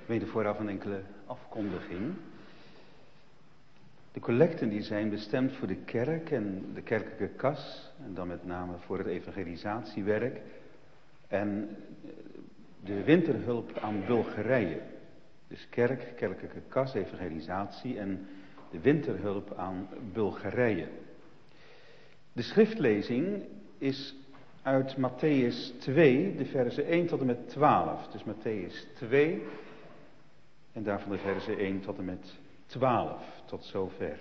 Mede vooraf een enkele afkondiging. De collecten die zijn bestemd voor de kerk en de kerkelijke kas. En dan met name voor het evangelisatiewerk. En de winterhulp aan Bulgarije. Dus kerk, kerkelijke kas, evangelisatie en de winterhulp aan Bulgarije. De schriftlezing is uit Matthäus 2, de versen 1 tot en met 12. Dus Matthäus 2 en daarvan de versen 1 tot en met 12. Tot zover.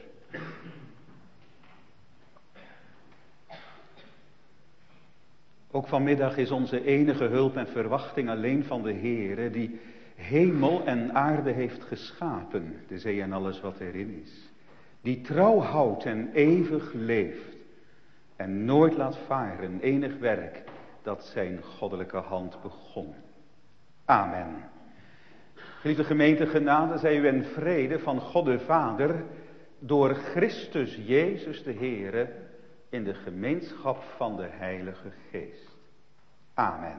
Ook vanmiddag is onze enige hulp en verwachting alleen van de Heere, die hemel en aarde heeft geschapen, de zee en alles wat erin is. Die trouw houdt en eeuwig leeft en nooit laat varen enig werk dat zijn goddelijke hand begon. Amen. Geliefde gemeente, genade zij u en vrede van God de Vader door Christus Jezus de Heere in de gemeenschap van de Heilige Geest. Amen.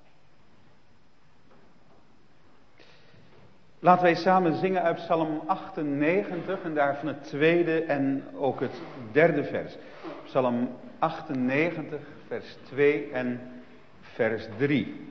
Laten wij samen zingen uit Psalm 98 en daarvan het tweede en ook het derde vers. Psalm 98, vers 2 en vers 3.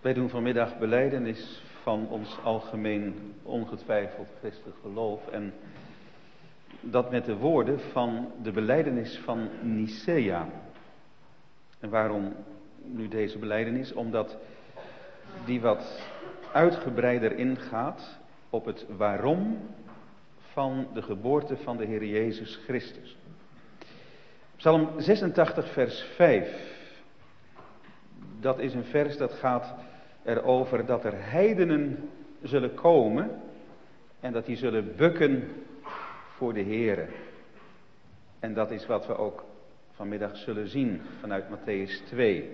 Wij doen vanmiddag belijdenis van ons algemeen ongetwijfeld christelijk geloof. En dat met de woorden van de belijdenis van Nicea. En waarom nu deze belijdenis? Omdat die wat uitgebreider ingaat op het waarom van de geboorte van de Heer Jezus Christus. Psalm 86 vers 5. Dat is een vers dat gaat erover dat er heidenen zullen komen en dat die zullen bukken voor de Heere. En dat is wat we ook vanmiddag zullen zien vanuit Mattheüs 2.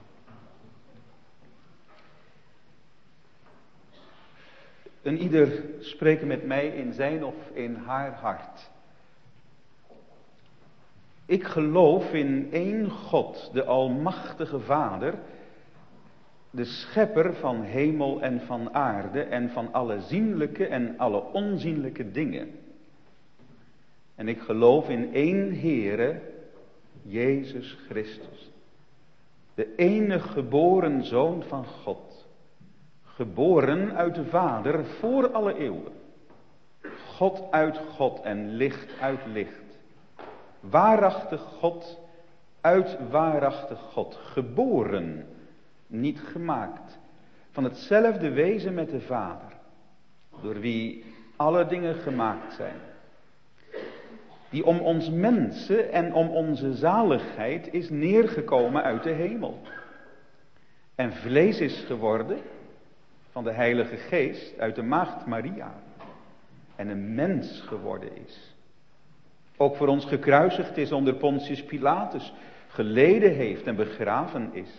Een ieder spreken met mij in zijn of in haar hart. Ik geloof in één God, de Almachtige Vader, de schepper van hemel en van aarde en van alle zienlijke en alle onzienlijke dingen. En ik geloof in één Heere, Jezus Christus, de enige geboren Zoon van God, geboren uit de Vader voor alle eeuwen, God uit God en licht uit licht, waarachtig God uit waarachtig God, geboren, niet gemaakt, van hetzelfde wezen met de Vader, door wie alle dingen gemaakt zijn, die om ons mensen en om onze zaligheid is neergekomen uit de hemel en vlees is geworden van de Heilige Geest uit de maagd Maria en een mens geworden is. Ook voor ons gekruisigd is onder Pontius Pilatus, geleden heeft en begraven is.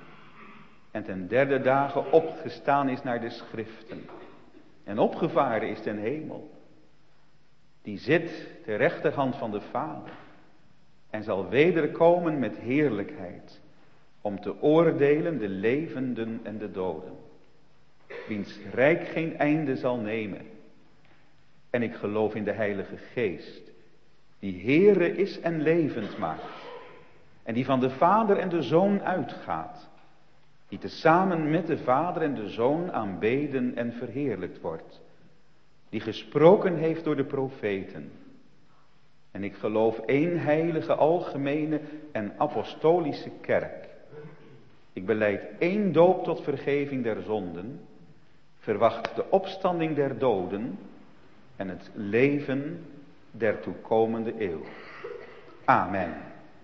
En ten derde dagen opgestaan is naar de schriften. En opgevaren is ten hemel. Die zit ter rechterhand van de Vader. En zal wederkomen met heerlijkheid. Om te oordelen de levenden en de doden. Wiens rijk geen einde zal nemen. En ik geloof in de Heilige Geest. Die Heere is en levend maakt. En die van de Vader en de Zoon uitgaat. Die tezamen met de Vader en de Zoon aanbeden en verheerlijkt wordt. Die gesproken heeft door de profeten. En ik geloof één heilige, algemene en apostolische kerk. Ik belijd één doop tot vergeving der zonden. Verwacht de opstanding der doden en het leven der toekomende eeuw. Amen.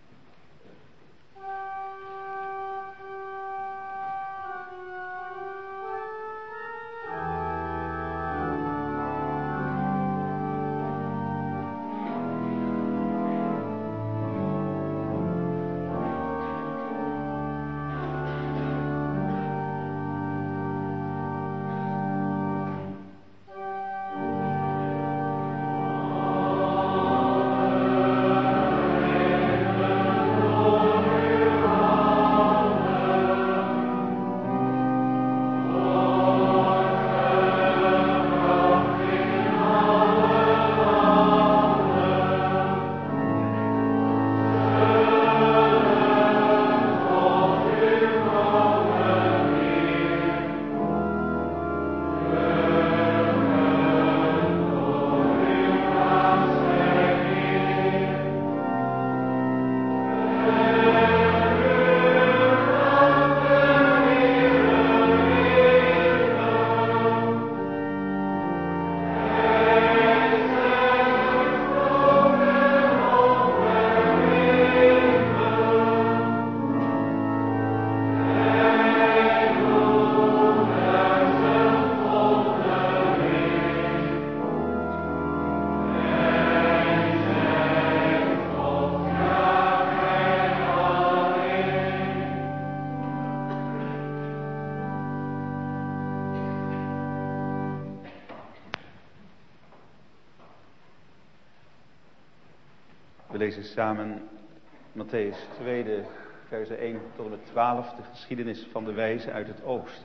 We lezen samen Mattheüs 2, versen 1 tot en met 12, de geschiedenis van de wijzen uit het oosten.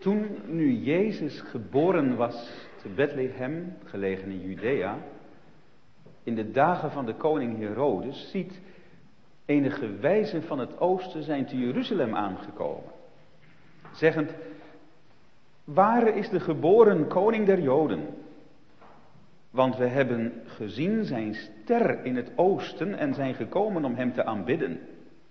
Toen nu Jezus geboren was te Bethlehem, gelegen in Judea, in de dagen van de koning Herodes, ziet enige wijzen van het oosten zijn te Jeruzalem aangekomen, zeggend: waar is de geboren koning der Joden? Want we hebben gezien zijn ster in het oosten en zijn gekomen om hem te aanbidden.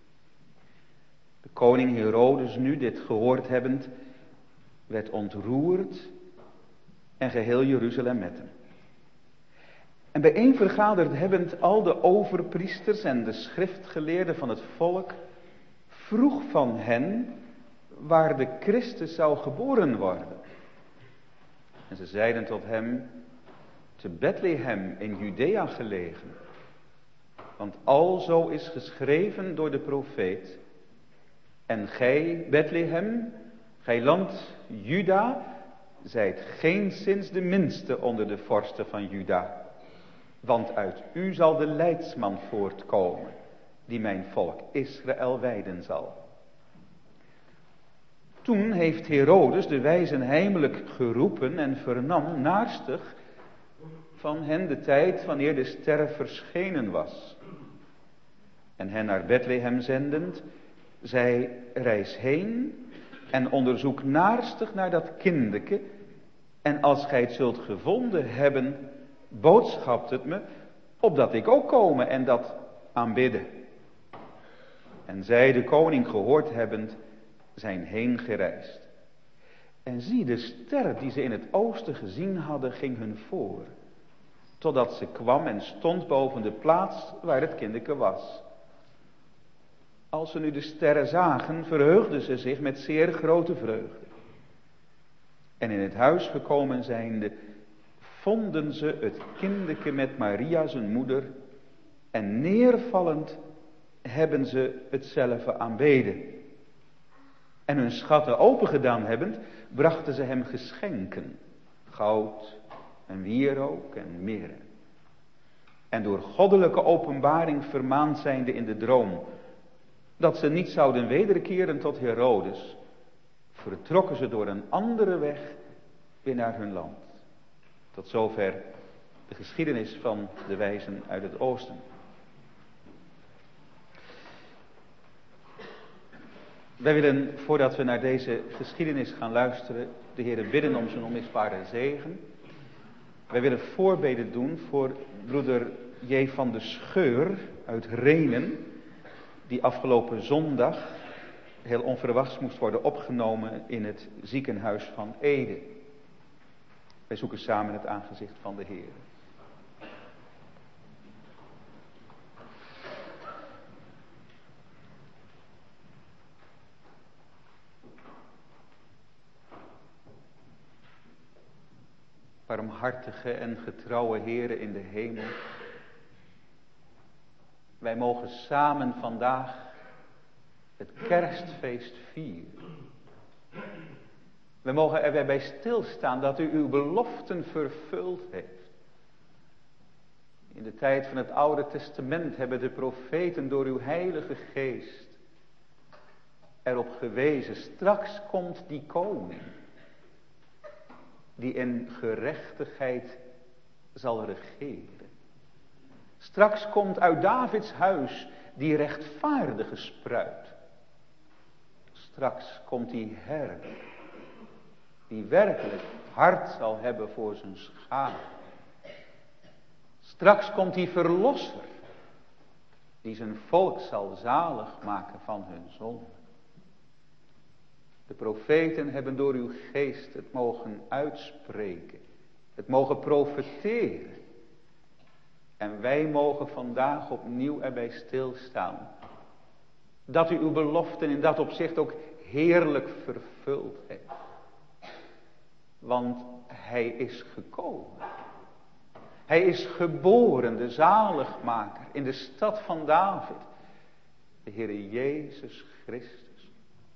De koning Herodes nu, dit gehoord hebbend, werd ontroerd en geheel Jeruzalem met hem. En bijeenvergaderd hebbend al de overpriesters en de schriftgeleerden van het volk, vroeg van hen waar de Christus zou geboren worden. En ze zeiden tot hem: te Bethlehem in Judea gelegen. Want alzo is geschreven door de profeet: en gij, Bethlehem, gij land Juda, zijt geenszins de minste onder de vorsten van Juda. Want uit u zal de leidsman voortkomen, die mijn volk Israël wijden zal. Toen heeft Herodes de wijzen heimelijk geroepen en vernam naarstig van hen de tijd wanneer de ster verschenen was. En hen naar Bethlehem zendend, zei: reis heen en onderzoek naarstig naar dat kindeke, en als gij het zult gevonden hebben, boodschapt het me, opdat ik ook komen en dat aanbidden. En zij, de koning gehoord hebbend, zijn heen gereisd. En zie, de ster die ze in het oosten gezien hadden, ging hun voor, totdat ze kwam en stond boven de plaats waar het kindeke was. Als ze nu de sterren zagen, verheugden ze zich met zeer grote vreugde. En in het huis gekomen zijnde, vonden ze het kindeke met Maria zijn moeder, en neervallend hebben ze hetzelfde aanbeden. En hun schatten opengedaan hebbend, brachten ze hem geschenken, goud en wierook en mirre. En door goddelijke openbaring vermaand zijnde in de droom, dat ze niet zouden wederkeren tot Herodes, vertrokken ze door een andere weg weer naar hun land. Tot zover de geschiedenis van de wijzen uit het oosten. Wij willen, voordat we naar deze geschiedenis gaan luisteren, de Heere bidden om zijn onmisbare zegen. Wij willen voorbeden doen voor broeder J. van de Scheur uit Renen, die afgelopen zondag heel onverwachts moest worden opgenomen in het ziekenhuis van Ede. Wij zoeken samen het aangezicht van de Heer. Barmhartige en getrouwe Heere in de hemel, wij mogen samen vandaag het kerstfeest vieren. We mogen er weer bij stilstaan dat u uw beloften vervuld heeft. In de tijd van het Oude Testament hebben de profeten door uw heilige geest erop gewezen: straks komt die koning die in gerechtigheid zal regeren. Straks komt uit Davids huis die rechtvaardige spruit. Straks komt die herder die werkelijk hart zal hebben voor zijn schaap. Straks komt die verlosser die zijn volk zal zalig maken van hun zonde. De profeten hebben door uw geest het mogen uitspreken, het mogen profeteren. En wij mogen vandaag opnieuw erbij stilstaan dat u uw beloften in dat opzicht ook heerlijk vervuld heeft. Want hij is gekomen. Hij is geboren, de zaligmaker, in de stad van David. De Heere Jezus Christus.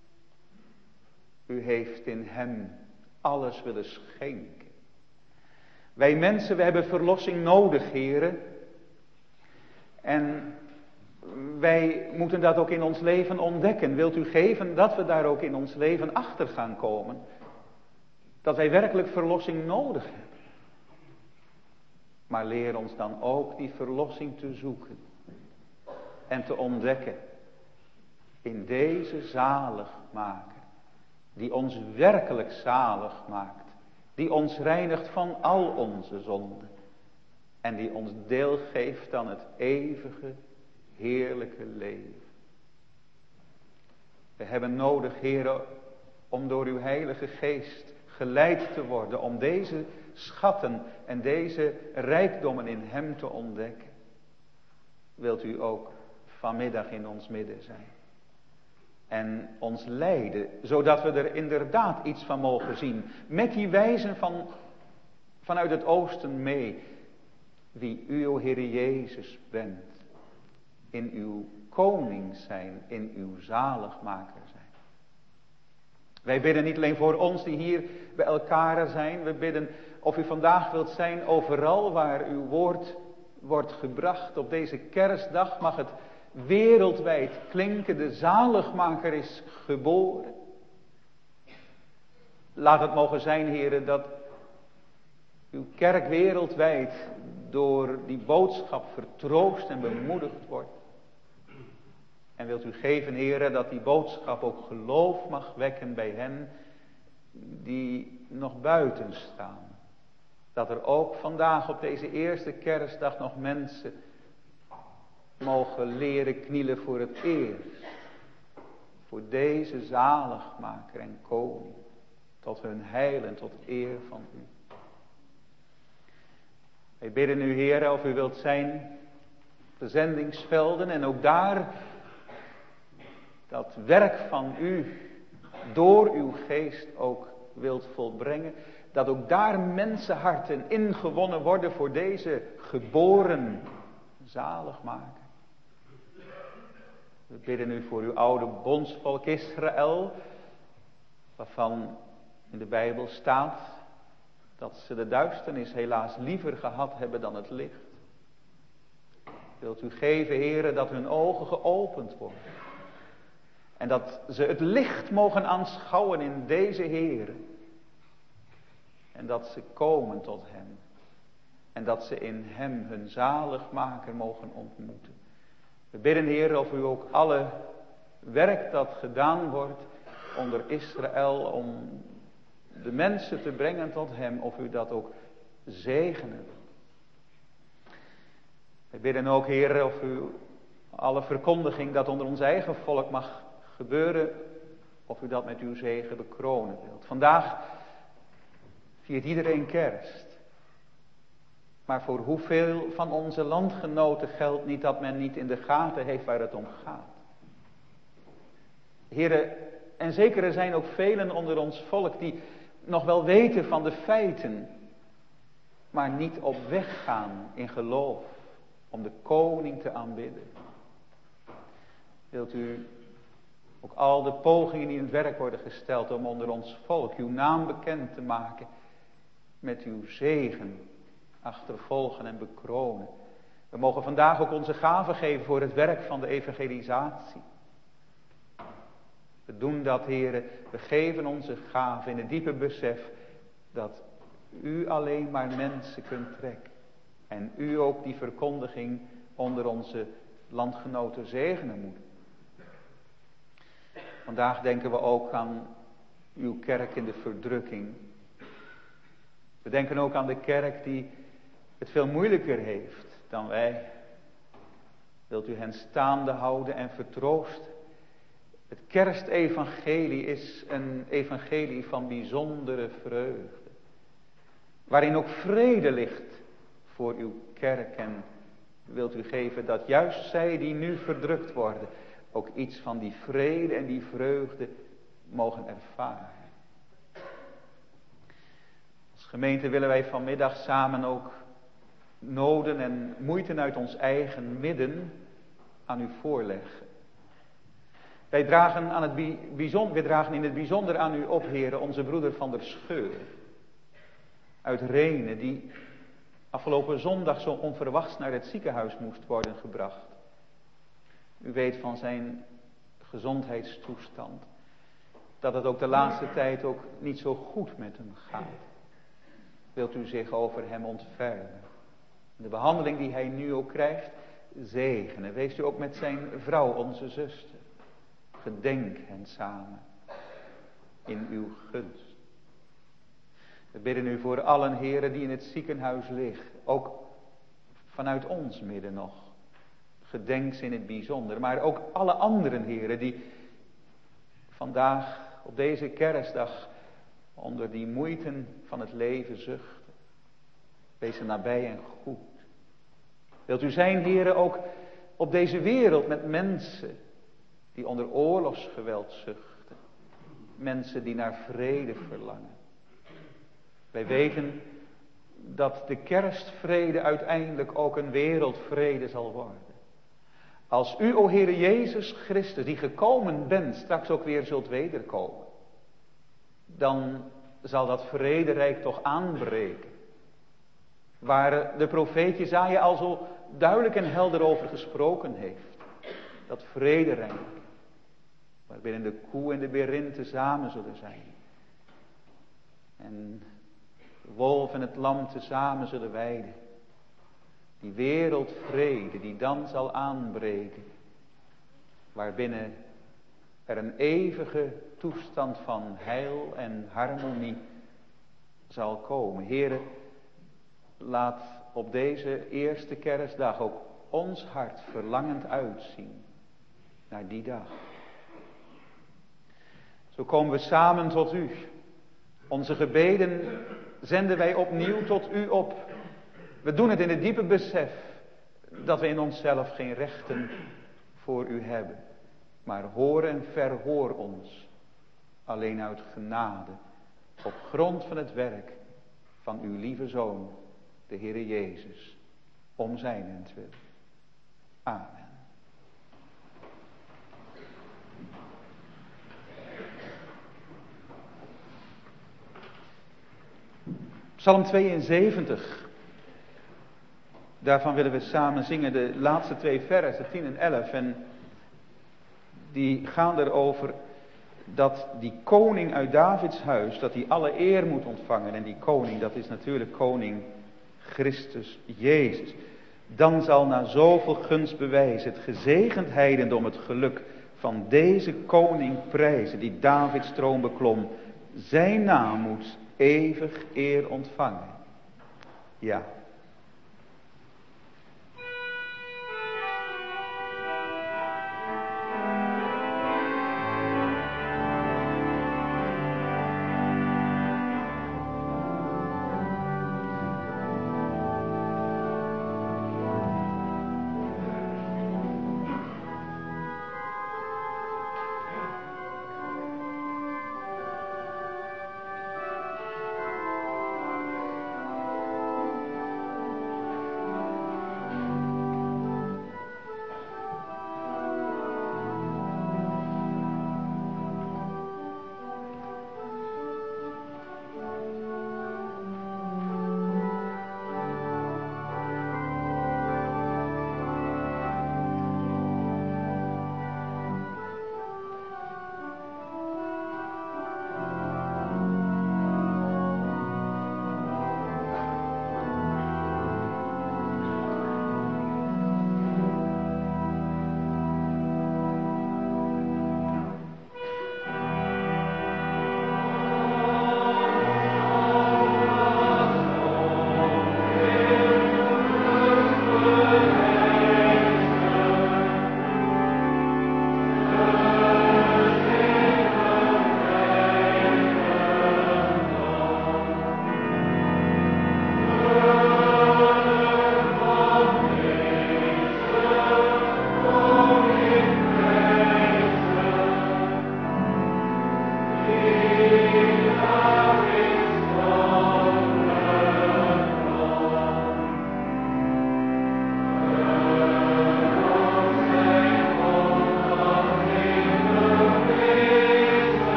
U heeft in hem alles willen schenken. Wij mensen, we hebben verlossing nodig, Heere. En wij moeten dat ook in ons leven ontdekken. Wilt u geven dat we daar ook in ons leven achter gaan komen? Dat wij werkelijk verlossing nodig hebben. Maar leer ons dan ook die verlossing te zoeken. En te ontdekken. In deze zaligmaker. Die ons werkelijk zalig maakt. Die ons reinigt van al onze zonden. En die ons deel geeft aan het eeuwige, heerlijke leven. We hebben nodig, Heere, om door uw Heilige Geest geleid te worden. Om deze schatten en deze rijkdommen in hem te ontdekken. Wilt u ook vanmiddag in ons midden zijn. En ons leiden, zodat we er inderdaad iets van mogen zien. Met die wijzen vanuit het oosten mee. Wie u, o Heere Jezus, bent. In uw koning zijn, in uw zaligmaker zijn. Wij bidden niet alleen voor ons die hier bij elkaar zijn. We bidden of u vandaag wilt zijn overal waar uw woord wordt gebracht. Op deze kerstdag mag het wereldwijd klinken. De zaligmaker is geboren. Laat het mogen zijn, Heere, dat uw kerk wereldwijd door die boodschap vertroost en bemoedigd wordt. En wilt u geven, Heere, dat die boodschap ook geloof mag wekken bij hen die nog buiten staan. Dat er ook vandaag op deze eerste kerstdag nog mensen mogen leren knielen voor het eerst. Voor deze zaligmaker en koning. Tot hun heil en tot eer van u. Wij bidden u, Heere, of u wilt zijn de zendingsvelden en ook daar dat werk van u door uw geest ook wilt volbrengen. Dat ook daar mensenharten ingewonnen worden voor deze geboren zaligmaker. We bidden u voor uw oude bondsvolk Israël, waarvan in de Bijbel staat dat ze de duisternis helaas liever gehad hebben dan het licht. Wilt u geven, Heere, dat hun ogen geopend worden. En dat ze het licht mogen aanschouwen in deze Heere. En dat ze komen tot hem. En dat ze in hem hun zaligmaker mogen ontmoeten. We bidden, Heer, of u ook alle werk dat gedaan wordt onder Israël om de mensen te brengen tot hem, of u dat ook zegenen. We bidden ook, Heer, of u alle verkondiging dat onder ons eigen volk mag gebeuren, of u dat met uw zegen bekronen wilt. Vandaag viert iedereen kerst. Maar voor hoeveel van onze landgenoten geldt niet dat men niet in de gaten heeft waar het om gaat. Heren, en zeker er zijn ook velen onder ons volk die nog wel weten van de feiten, maar niet op weg gaan in geloof om de koning te aanbidden. Wilt u ook al de pogingen die in het werk worden gesteld om onder ons volk uw naam bekend te maken met uw zegen achtervolgen en bekronen. We mogen vandaag ook onze gaven geven voor het werk van de evangelisatie. We doen dat, Heere, we geven onze gaven in het diepe besef dat u alleen maar mensen kunt trekken. En u ook die verkondiging onder onze landgenoten zegenen moet. Vandaag denken we ook aan uw kerk in de verdrukking. We denken ook aan de kerk die het veel moeilijker heeft dan wij. Wilt u hen staande houden en vertroosten? Het kerstevangelie is een evangelie van bijzondere vreugde. Waarin ook vrede ligt voor uw kerk. En wilt u geven dat juist zij die nu verdrukt worden ook iets van die vrede en die vreugde mogen ervaren. Als gemeente willen wij vanmiddag samen ook noden en moeite uit ons eigen midden aan u voorleggen. Wij dragen in het bijzonder aan u op, Heere, onze broeder Van der Scheur uit Renen, die afgelopen zondag zo onverwachts naar het ziekenhuis moest worden gebracht. U weet van zijn gezondheidstoestand. dat het ook de laatste tijd ook niet zo goed met hem gaat. Wilt u zich over hem ontfermen? De behandeling die hij nu ook krijgt, zegenen. Wees u ook met zijn vrouw, onze zuster. Gedenk hen samen in uw gunst. We bidden u voor allen, heren, die in het ziekenhuis liggen. Ook vanuit ons midden nog. Gedenk ze in het bijzonder. Maar ook alle anderen, heren, die vandaag op deze kerstdag onder die moeiten van het leven zuchten. Wees er nabij en goed. Wilt u zijn, heren, ook op deze wereld met mensen die onder oorlogsgeweld zuchten. Mensen die naar vrede verlangen. Wij weten dat de kerstvrede uiteindelijk ook een wereldvrede zal worden. Als u, o Heere Jezus Christus, die gekomen bent, straks ook weer zult wederkomen. Dan zal dat vrederijk toch aanbreken. Waar de profeet Jesaja al zo duidelijk en helder over gesproken heeft. Dat vrederijk. Waarbinnen de koe en de berin tezamen zullen zijn. En de wolf en het lam tezamen zullen weiden. Die wereldvrede die dan zal aanbreken. Waarbinnen er een eeuwige toestand van heil en harmonie zal komen. Heere, laat op deze eerste kerstdag ook ons hart verlangend uitzien naar die dag. Zo komen we samen tot u. Onze gebeden zenden wij opnieuw tot u op. We doen het in het diepe besef dat we in onszelf geen rechten voor u hebben. Maar hoor en verhoor ons alleen uit genade op grond van het werk van uw lieve Zoon, de Heere Jezus, om zijnentwil. Amen. Psalm 72. Daarvan willen we samen zingen de laatste 2 versen, 10 en 11. En die gaan erover dat die koning uit Davids huis, dat hij alle eer moet ontvangen. En die koning, dat is natuurlijk koning Christus Jezus. Dan zal na zoveel gunstbewijs het gezegend heidendom het geluk van deze koning prijzen, die Davids troon beklom. Zijn naam moet eeuwig eer ontvangen. Ja.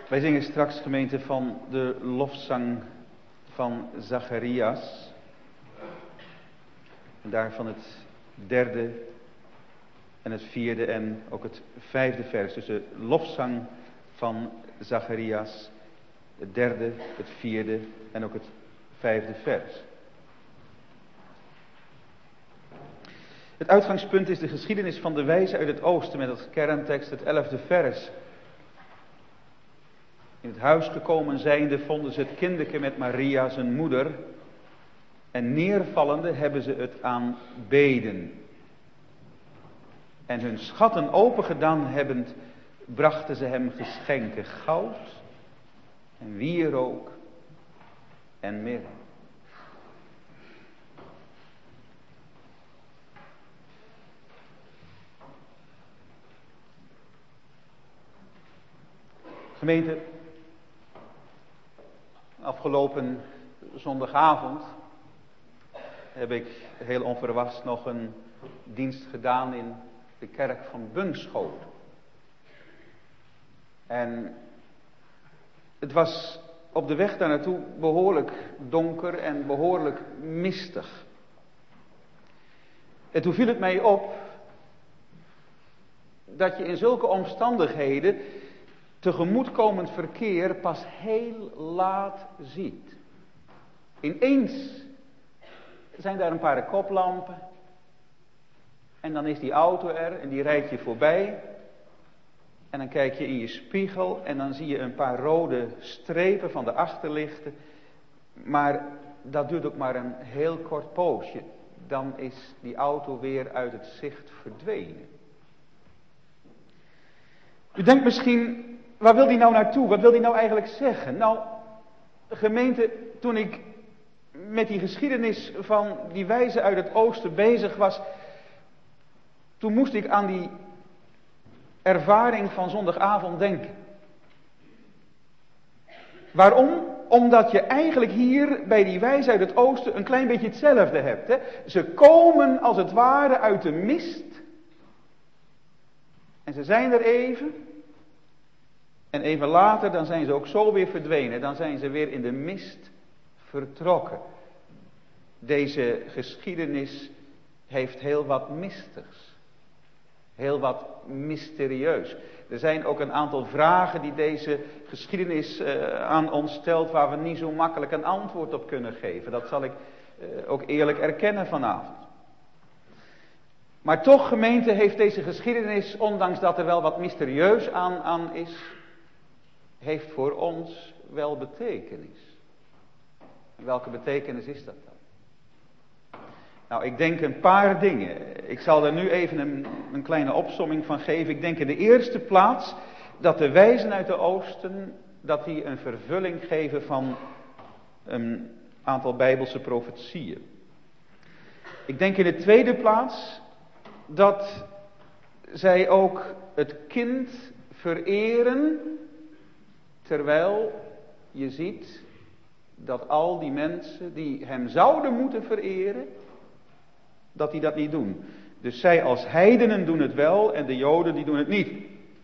Wij zingen straks, gemeente, van de lofzang van Zacharias. En daarvan het 3e en het 4e en ook het 5e vers. Dus de lofzang van Zacharias, het 3e, het 4e en ook het 5e vers. Het uitgangspunt is de geschiedenis van de wijzen uit het oosten met als kerntekst het 11e vers. In het huis gekomen zijnde vonden ze het kinderke met Maria zijn moeder. En neervallende hebben ze het aanbeden. En hun schatten opengedaan hebbend brachten ze hem geschenken goud en wierook en mirre. Gemeente, afgelopen zondagavond heb ik heel onverwachts nog een dienst gedaan in de kerk van Bunschoten. En het was op de weg daar naartoe behoorlijk donker en behoorlijk mistig. En toen viel het mij op dat je in zulke omstandigheden tegemoetkomend verkeer pas heel laat ziet. Ineens zijn daar een paar koplampen en dan is die auto er en die rijdt je voorbij. En dan kijk je in je spiegel en dan zie je een paar rode strepen van de achterlichten. Maar dat duurt ook maar een heel kort poosje. Dan is die auto weer uit het zicht verdwenen. U denkt misschien, waar wil die nou naartoe? Wat wil die nou eigenlijk zeggen? Nou, gemeente, toen ik met die geschiedenis van die wijzen uit het oosten bezig was, toen moest ik aan die ervaring van zondagavond denken. Waarom? Omdat je eigenlijk hier bij die wijzen uit het oosten een klein beetje hetzelfde hebt. Hè? Ze komen als het ware uit de mist. En ze zijn er even. En even later dan zijn ze ook zo weer verdwenen. Dan zijn ze weer in de mist vertrokken. Deze geschiedenis heeft heel wat mistigs. Heel wat mysterieus. Er zijn ook een aantal vragen die deze geschiedenis aan ons stelt, waar we niet zo makkelijk een antwoord op kunnen geven. Dat zal ik ook eerlijk erkennen vanavond. Maar toch, gemeente, heeft deze geschiedenis, ondanks dat er wel wat mysterieus aan is, heeft voor ons wel betekenis. En welke betekenis is dat dan? Nou, ik denk een paar dingen. Ik zal er nu even een kleine opsomming van geven. Ik denk in de eerste plaats dat de wijzen uit de oosten, dat die een vervulling geven van een aantal bijbelse profetieën. Ik denk in de tweede plaats dat zij ook het kind vereren, terwijl je ziet dat al die mensen die hem zouden moeten vereren, dat die dat niet doen. Dus zij als heidenen doen het wel en de Joden die doen het niet.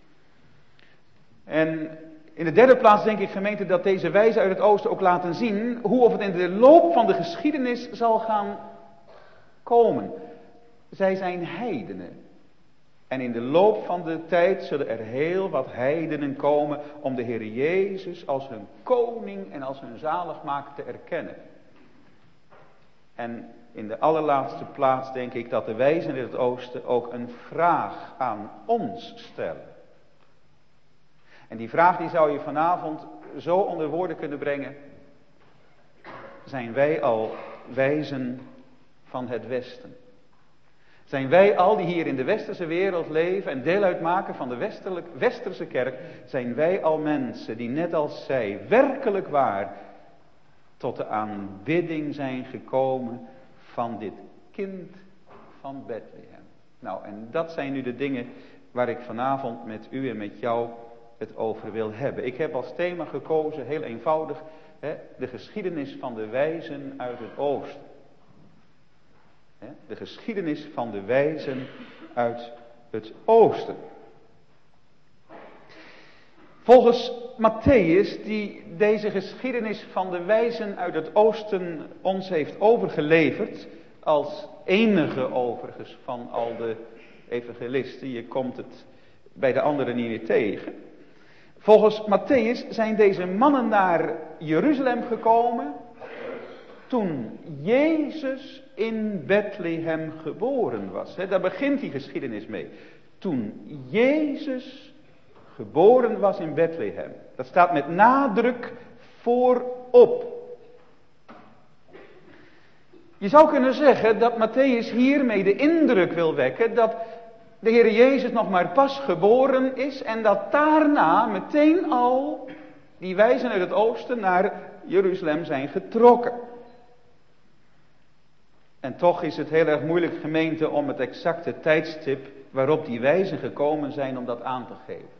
En in de derde plaats denk ik, gemeente, dat deze wijzen uit het oosten ook laten zien hoe of het in de loop van de geschiedenis zal gaan komen. Zij zijn heidenen. En in de loop van de tijd zullen er heel wat heidenen komen om de Heer Jezus als hun koning en als hun zaligmaker te erkennen. En in de allerlaatste plaats denk ik dat de wijzen in het oosten ook een vraag aan ons stellen. En die vraag die zou je vanavond zo onder woorden kunnen brengen. Zijn wij al wijzen van het Westen? Zijn wij al die hier in de westerse wereld leven en deel uitmaken van de westerse kerk, zijn wij al mensen die net als zij werkelijk waar tot de aanbidding zijn gekomen van dit kind van Bethlehem? Nou, en dat zijn nu de dingen waar ik vanavond met u en met jou het over wil hebben. Ik heb als thema gekozen, heel eenvoudig, de geschiedenis van de wijzen uit het oosten. De geschiedenis van de wijzen uit het oosten. Volgens Mattheüs, die deze geschiedenis van de wijzen uit het oosten ons heeft overgeleverd, als enige overigens van al de evangelisten, je komt het bij de anderen niet meer tegen. Volgens Mattheüs zijn deze mannen naar Jeruzalem gekomen toen Jezus in Bethlehem geboren was. Daar begint die geschiedenis mee. Toen Jezus geboren was in Bethlehem. Dat staat met nadruk voorop. Je zou kunnen zeggen dat Mattheüs hiermee de indruk wil wekken dat de Heer Jezus nog maar pas geboren is en dat daarna meteen al die wijzen uit het oosten naar Jeruzalem zijn getrokken. En toch is het heel erg moeilijk, gemeente, om het exacte tijdstip waarop die wijzen gekomen zijn om dat aan te geven.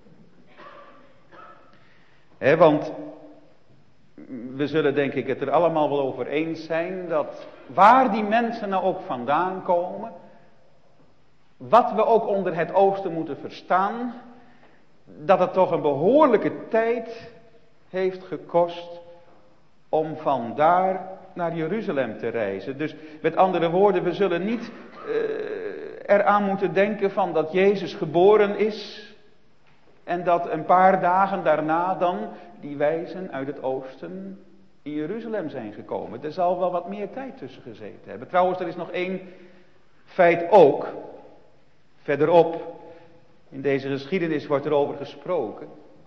Want we zullen denk ik het er allemaal wel over eens zijn dat waar die mensen nou ook vandaan komen, wat we ook onder het oosten moeten verstaan, dat het toch een behoorlijke tijd heeft gekost om vandaar naar Jeruzalem te reizen. Dus met andere woorden, we zullen niet eraan moeten denken van dat Jezus geboren is en dat een paar dagen daarna dan die wijzen uit het oosten in Jeruzalem zijn gekomen. Er zal wel wat meer tijd tussen gezeten hebben. Trouwens, er is nog één feit ook. Verderop in deze geschiedenis wordt er over gesproken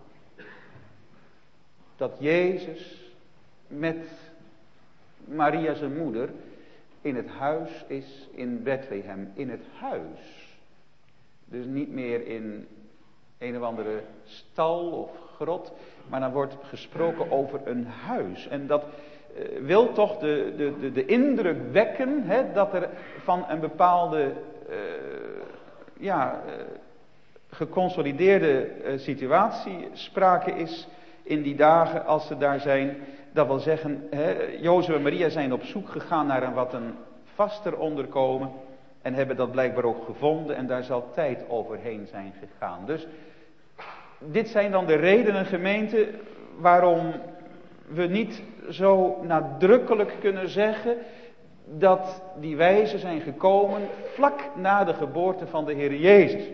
dat Jezus met Maria zijn moeder in het huis is in Bethlehem. In het huis. Dus niet meer in een of andere stal of grot, maar dan wordt gesproken over een huis. En dat wil toch de indruk wekken, dat er van een bepaalde geconsolideerde situatie sprake is in die dagen als ze daar zijn. Dat wil zeggen, Jozef en Maria zijn op zoek gegaan naar een vaster onderkomen en hebben dat blijkbaar ook gevonden en daar zal tijd overheen zijn gegaan. Dus dit zijn dan de redenen, gemeente, waarom we niet zo nadrukkelijk kunnen zeggen dat die wijzen zijn gekomen vlak na de geboorte van de Heer Jezus.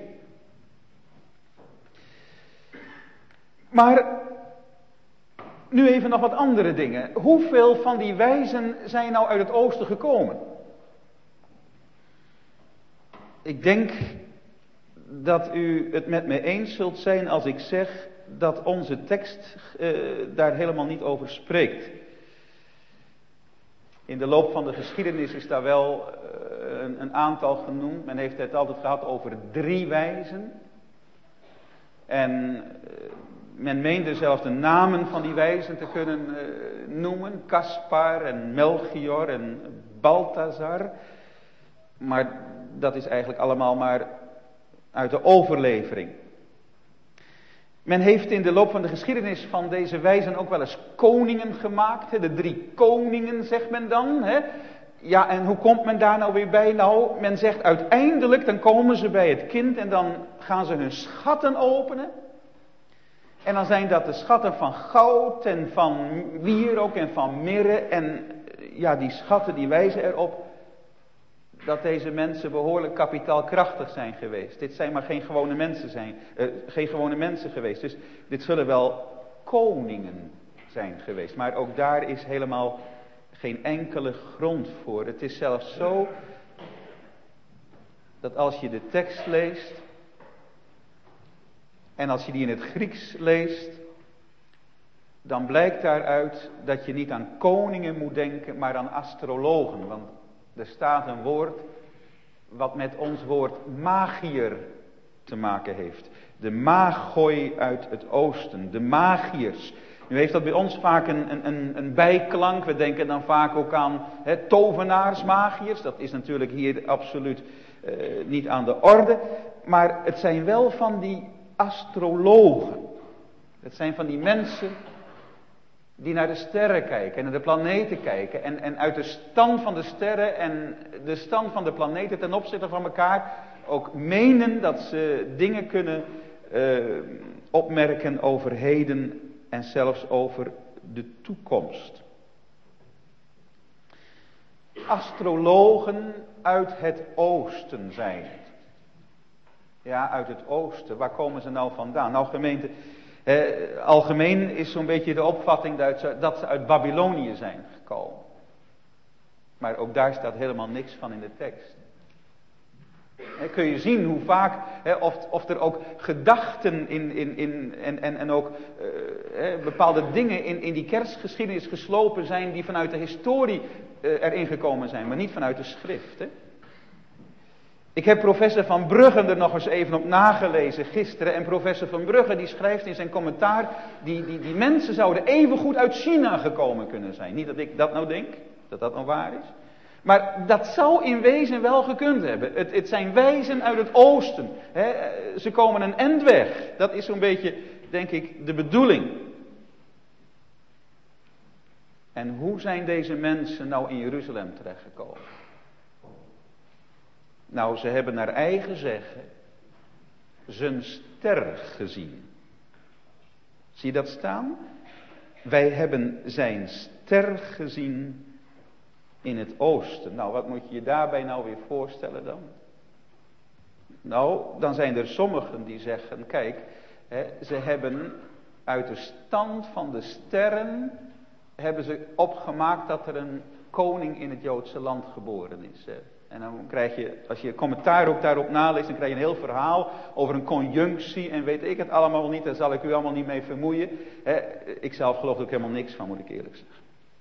Maar nu even nog wat andere dingen. Hoeveel van die wijzen zijn nou uit het oosten gekomen? Ik denk dat u het met me eens zult zijn als ik zeg dat onze tekst daar helemaal niet over spreekt. In de loop van de geschiedenis is daar wel een aantal genoemd. Men heeft het altijd gehad over 3 wijzen. En men meende zelfs de namen van die wijzen te kunnen noemen. Caspar en Melchior en Balthazar. Maar dat is eigenlijk allemaal maar uit de overlevering. Men heeft in de loop van de geschiedenis van deze wijzen ook wel eens koningen gemaakt. De 3 koningen zegt men dan. Ja, en hoe komt men daar nou weer bij? Nou, men zegt uiteindelijk, dan komen ze bij het kind en dan gaan ze hun schatten openen. En dan zijn dat de schatten van goud en van wierook en van mirre. En ja, die schatten die wijzen erop dat deze mensen behoorlijk kapitaalkrachtig zijn geweest. Dit zijn maar geen gewone mensen geweest. Dus dit zullen wel koningen zijn geweest. Maar ook daar is helemaal geen enkele grond voor. Het is zelfs zo dat als je de tekst leest en als je die in het Grieks leest, dan blijkt daaruit dat je niet aan koningen moet denken, maar aan astrologen. Want er staat een woord wat met ons woord magier te maken heeft. De magoi uit het oosten, de magiërs. Nu heeft dat bij ons vaak een bijklank. We denken dan vaak ook aan tovenaars, magiërs. Dat is natuurlijk hier absoluut niet aan de orde. Maar het zijn wel van die astrologen. Het zijn van die mensen die naar de sterren kijken en naar de planeten kijken. En uit de stand van de sterren en de stand van de planeten ten opzichte van elkaar ook menen dat ze dingen kunnen opmerken over heden en zelfs over de toekomst. Astrologen uit het oosten zijn het. Ja, uit het oosten. Waar komen ze nou vandaan? Nou gemeente, algemeen is zo'n beetje de opvatting dat ze uit Babylonië zijn gekomen. Maar ook daar staat helemaal niks van in de tekst. Kun je zien hoe vaak, of er ook gedachten en ook bepaalde dingen in die kerstgeschiedenis geslopen zijn die vanuit de historie erin gekomen zijn, maar niet vanuit de schrift. Hè? Ik heb professor Van Bruggen er nog eens even op nagelezen gisteren. En professor Van Bruggen die schrijft in zijn commentaar, die mensen zouden even goed uit China gekomen kunnen zijn. Niet dat ik dat nou denk, dat dat nou waar is. Maar dat zou in wezen wel gekund hebben. Het zijn wijzen uit het oosten. Ze komen een end weg. Dat is zo'n beetje, denk ik, de bedoeling. En hoe zijn deze mensen nou in Jeruzalem terechtgekomen? Nou, ze hebben naar eigen zeggen zijn ster gezien. Zie je dat staan? Wij hebben zijn ster gezien in het oosten. Nou, wat moet je je daarbij nou weer voorstellen dan? Nou, dan zijn er sommigen die zeggen, kijk, ze hebben uit de stand van de sterren, hebben ze opgemaakt dat er een koning in het Joodse land geboren is. En dan krijg je, als je commentaar ook daarop naleest, dan krijg je een heel verhaal over een conjunctie en weet ik het allemaal niet, daar zal ik u allemaal niet mee vermoeien. Ik zelf geloof er ook helemaal niks van, moet ik eerlijk zeggen.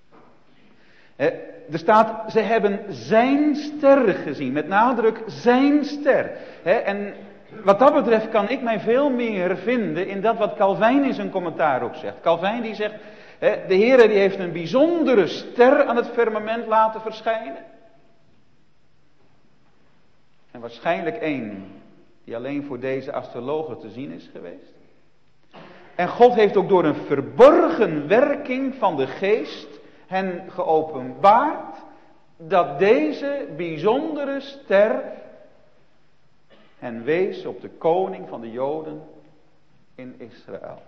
Er staat, ze hebben zijn ster gezien, met nadruk zijn ster. En wat dat betreft kan ik mij veel meer vinden in dat wat Calvijn in zijn commentaar ook zegt. Calvijn die zegt, de Heere die heeft een bijzondere ster aan het firmament laten verschijnen. En waarschijnlijk één die alleen voor deze astrologen te zien is geweest. En God heeft ook door een verborgen werking van de geest hen geopenbaard dat deze bijzondere ster hen wees op de koning van de Joden in Israël.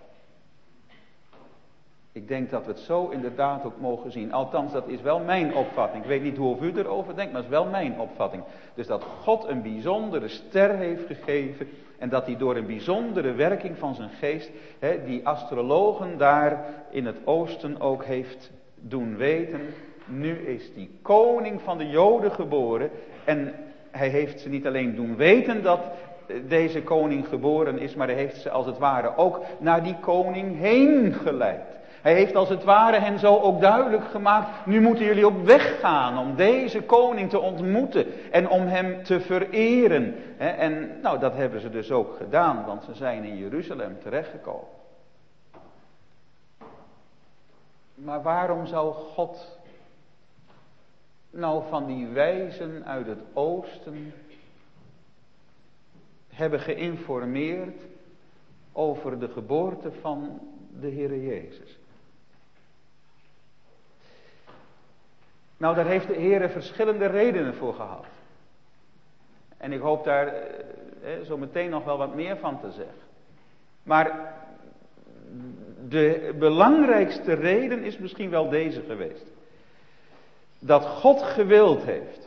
Ik denk dat we het zo inderdaad ook mogen zien. Althans, dat is wel mijn opvatting. Ik weet niet hoe u erover denkt, maar dat is wel mijn opvatting. Dus dat God een bijzondere ster heeft gegeven en dat hij door een bijzondere werking van zijn geest, die astrologen daar in het oosten ook heeft doen weten, nu is die koning van de Joden geboren en hij heeft ze niet alleen doen weten dat deze koning geboren is, maar hij heeft ze als het ware ook naar die koning heen geleid. Hij heeft als het ware hen zo ook duidelijk gemaakt, nu moeten jullie op weg gaan om deze koning te ontmoeten en om hem te vereren. En nou, dat hebben ze dus ook gedaan, want ze zijn in Jeruzalem terechtgekomen. Maar waarom zou God nou van die wijzen uit het oosten hebben geïnformeerd over de geboorte van de Heere Jezus? Nou, daar heeft de Heere verschillende redenen voor gehad. En ik hoop daar zo meteen nog wel wat meer van te zeggen. Maar de belangrijkste reden is misschien wel deze geweest. Dat God gewild heeft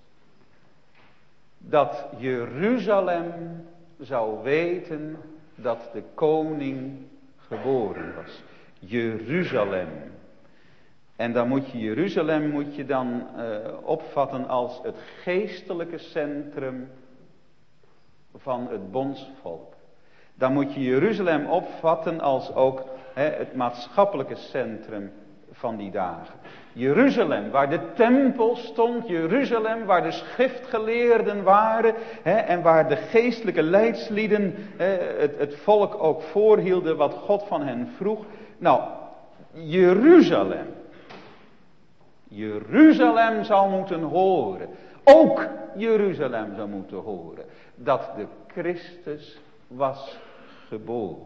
dat Jeruzalem zou weten dat de koning geboren was. Jeruzalem. En dan moet je Jeruzalem opvatten als het geestelijke centrum van het bondsvolk. Dan moet je Jeruzalem opvatten als ook het maatschappelijke centrum van die dagen. Jeruzalem, waar de tempel stond, Jeruzalem, waar de schriftgeleerden waren en waar de geestelijke leidslieden het volk ook voorhielden wat God van hen vroeg. Nou, Jeruzalem zou moeten horen, ook Jeruzalem zou moeten horen, dat de Christus was geboren.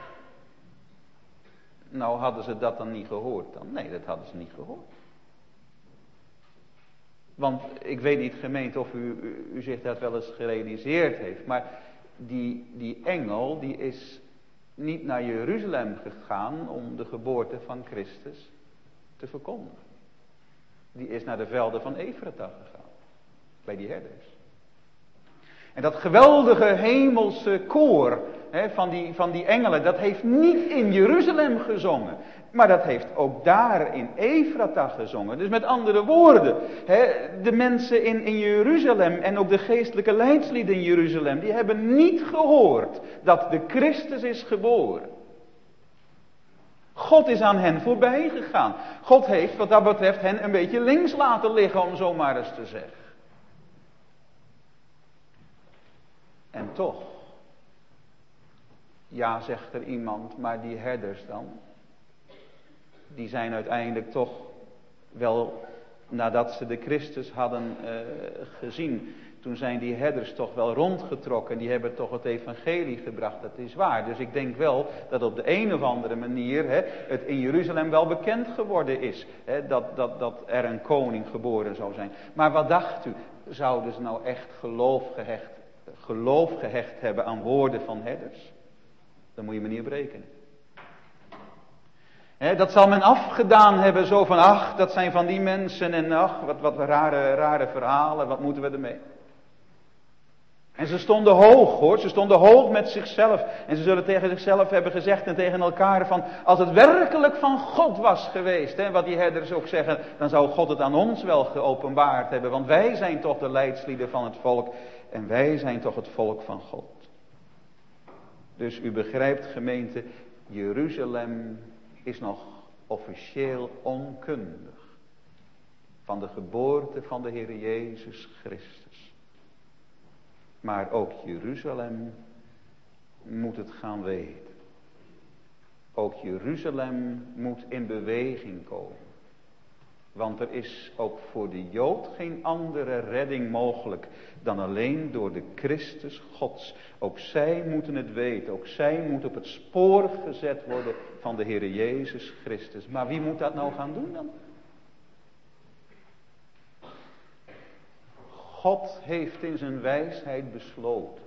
Nou, hadden ze dat dan niet gehoord dan? Nee, dat hadden ze niet gehoord. Want ik weet niet, gemeente, of u zich dat wel eens gerealiseerd heeft, maar die engel, die is niet naar Jeruzalem gegaan om de geboorte van Christus te verkondigen. Die is naar de velden van Efrata gegaan. Bij die herders. En dat geweldige hemelse koor van die engelen, dat heeft niet in Jeruzalem gezongen. Maar dat heeft ook daar in Efrata gezongen. Dus met andere woorden, de mensen in Jeruzalem en ook de geestelijke leidslieden in Jeruzalem, die hebben niet gehoord dat de Christus is geboren. God is aan hen voorbij gegaan. God heeft wat dat betreft hen een beetje links laten liggen, om zo maar eens te zeggen. En toch, ja, zegt er iemand, maar die herders dan, die zijn uiteindelijk toch wel, nadat ze de Christus hadden gezien, toen zijn die herders toch wel rondgetrokken. Die hebben toch het evangelie gebracht, dat is waar. Dus ik denk wel dat op de een of andere manier het in Jeruzalem wel bekend geworden is. Dat er een koning geboren zou zijn. Maar wat dacht u? Zouden ze nou echt geloof gehecht hebben aan woorden van herders? Dan moet je me niet op rekenen. Dat zal men afgedaan hebben, zo van, ach, dat zijn van die mensen en ach, wat rare verhalen, wat moeten we ermee? En ze stonden hoog, hoor, ze stonden hoog met zichzelf. En ze zullen tegen zichzelf hebben gezegd en tegen elkaar van, als het werkelijk van God was geweest, wat die herders ook zeggen, dan zou God het aan ons wel geopenbaard hebben. Want wij zijn toch de leidslieden van het volk en wij zijn toch het volk van God. Dus u begrijpt, gemeente, Jeruzalem is nog officieel onkundig van de geboorte van de Heer Jezus Christus. Maar ook Jeruzalem moet het gaan weten. Ook Jeruzalem moet in beweging komen. Want er is ook voor de Jood geen andere redding mogelijk dan alleen door de Christus Gods. Ook zij moeten het weten. Ook zij moeten op het spoor gezet worden van de Heer Jezus Christus. Maar wie moet dat nou gaan doen dan? God heeft in zijn wijsheid besloten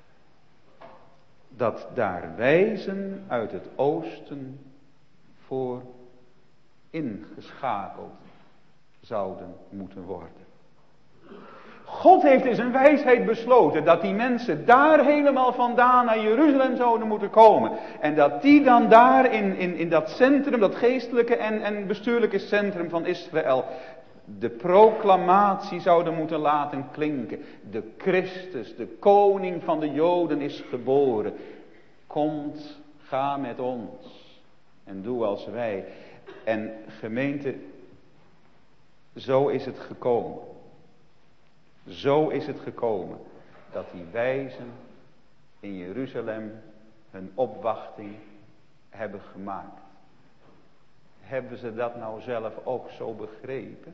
dat daar wijzen uit het oosten voor ingeschakeld zouden moeten worden. God heeft in zijn wijsheid besloten dat die mensen daar helemaal vandaan naar Jeruzalem zouden moeten komen. En dat die dan daar in dat centrum, dat geestelijke en bestuurlijke centrum van Israël, de proclamatie zouden moeten laten klinken. De Christus, de koning van de Joden is geboren. Komt, ga met ons en doe als wij. En gemeente, zo is het gekomen. Zo is het gekomen dat die wijzen in Jeruzalem hun opwachting hebben gemaakt. Hebben ze dat nou zelf ook zo begrepen?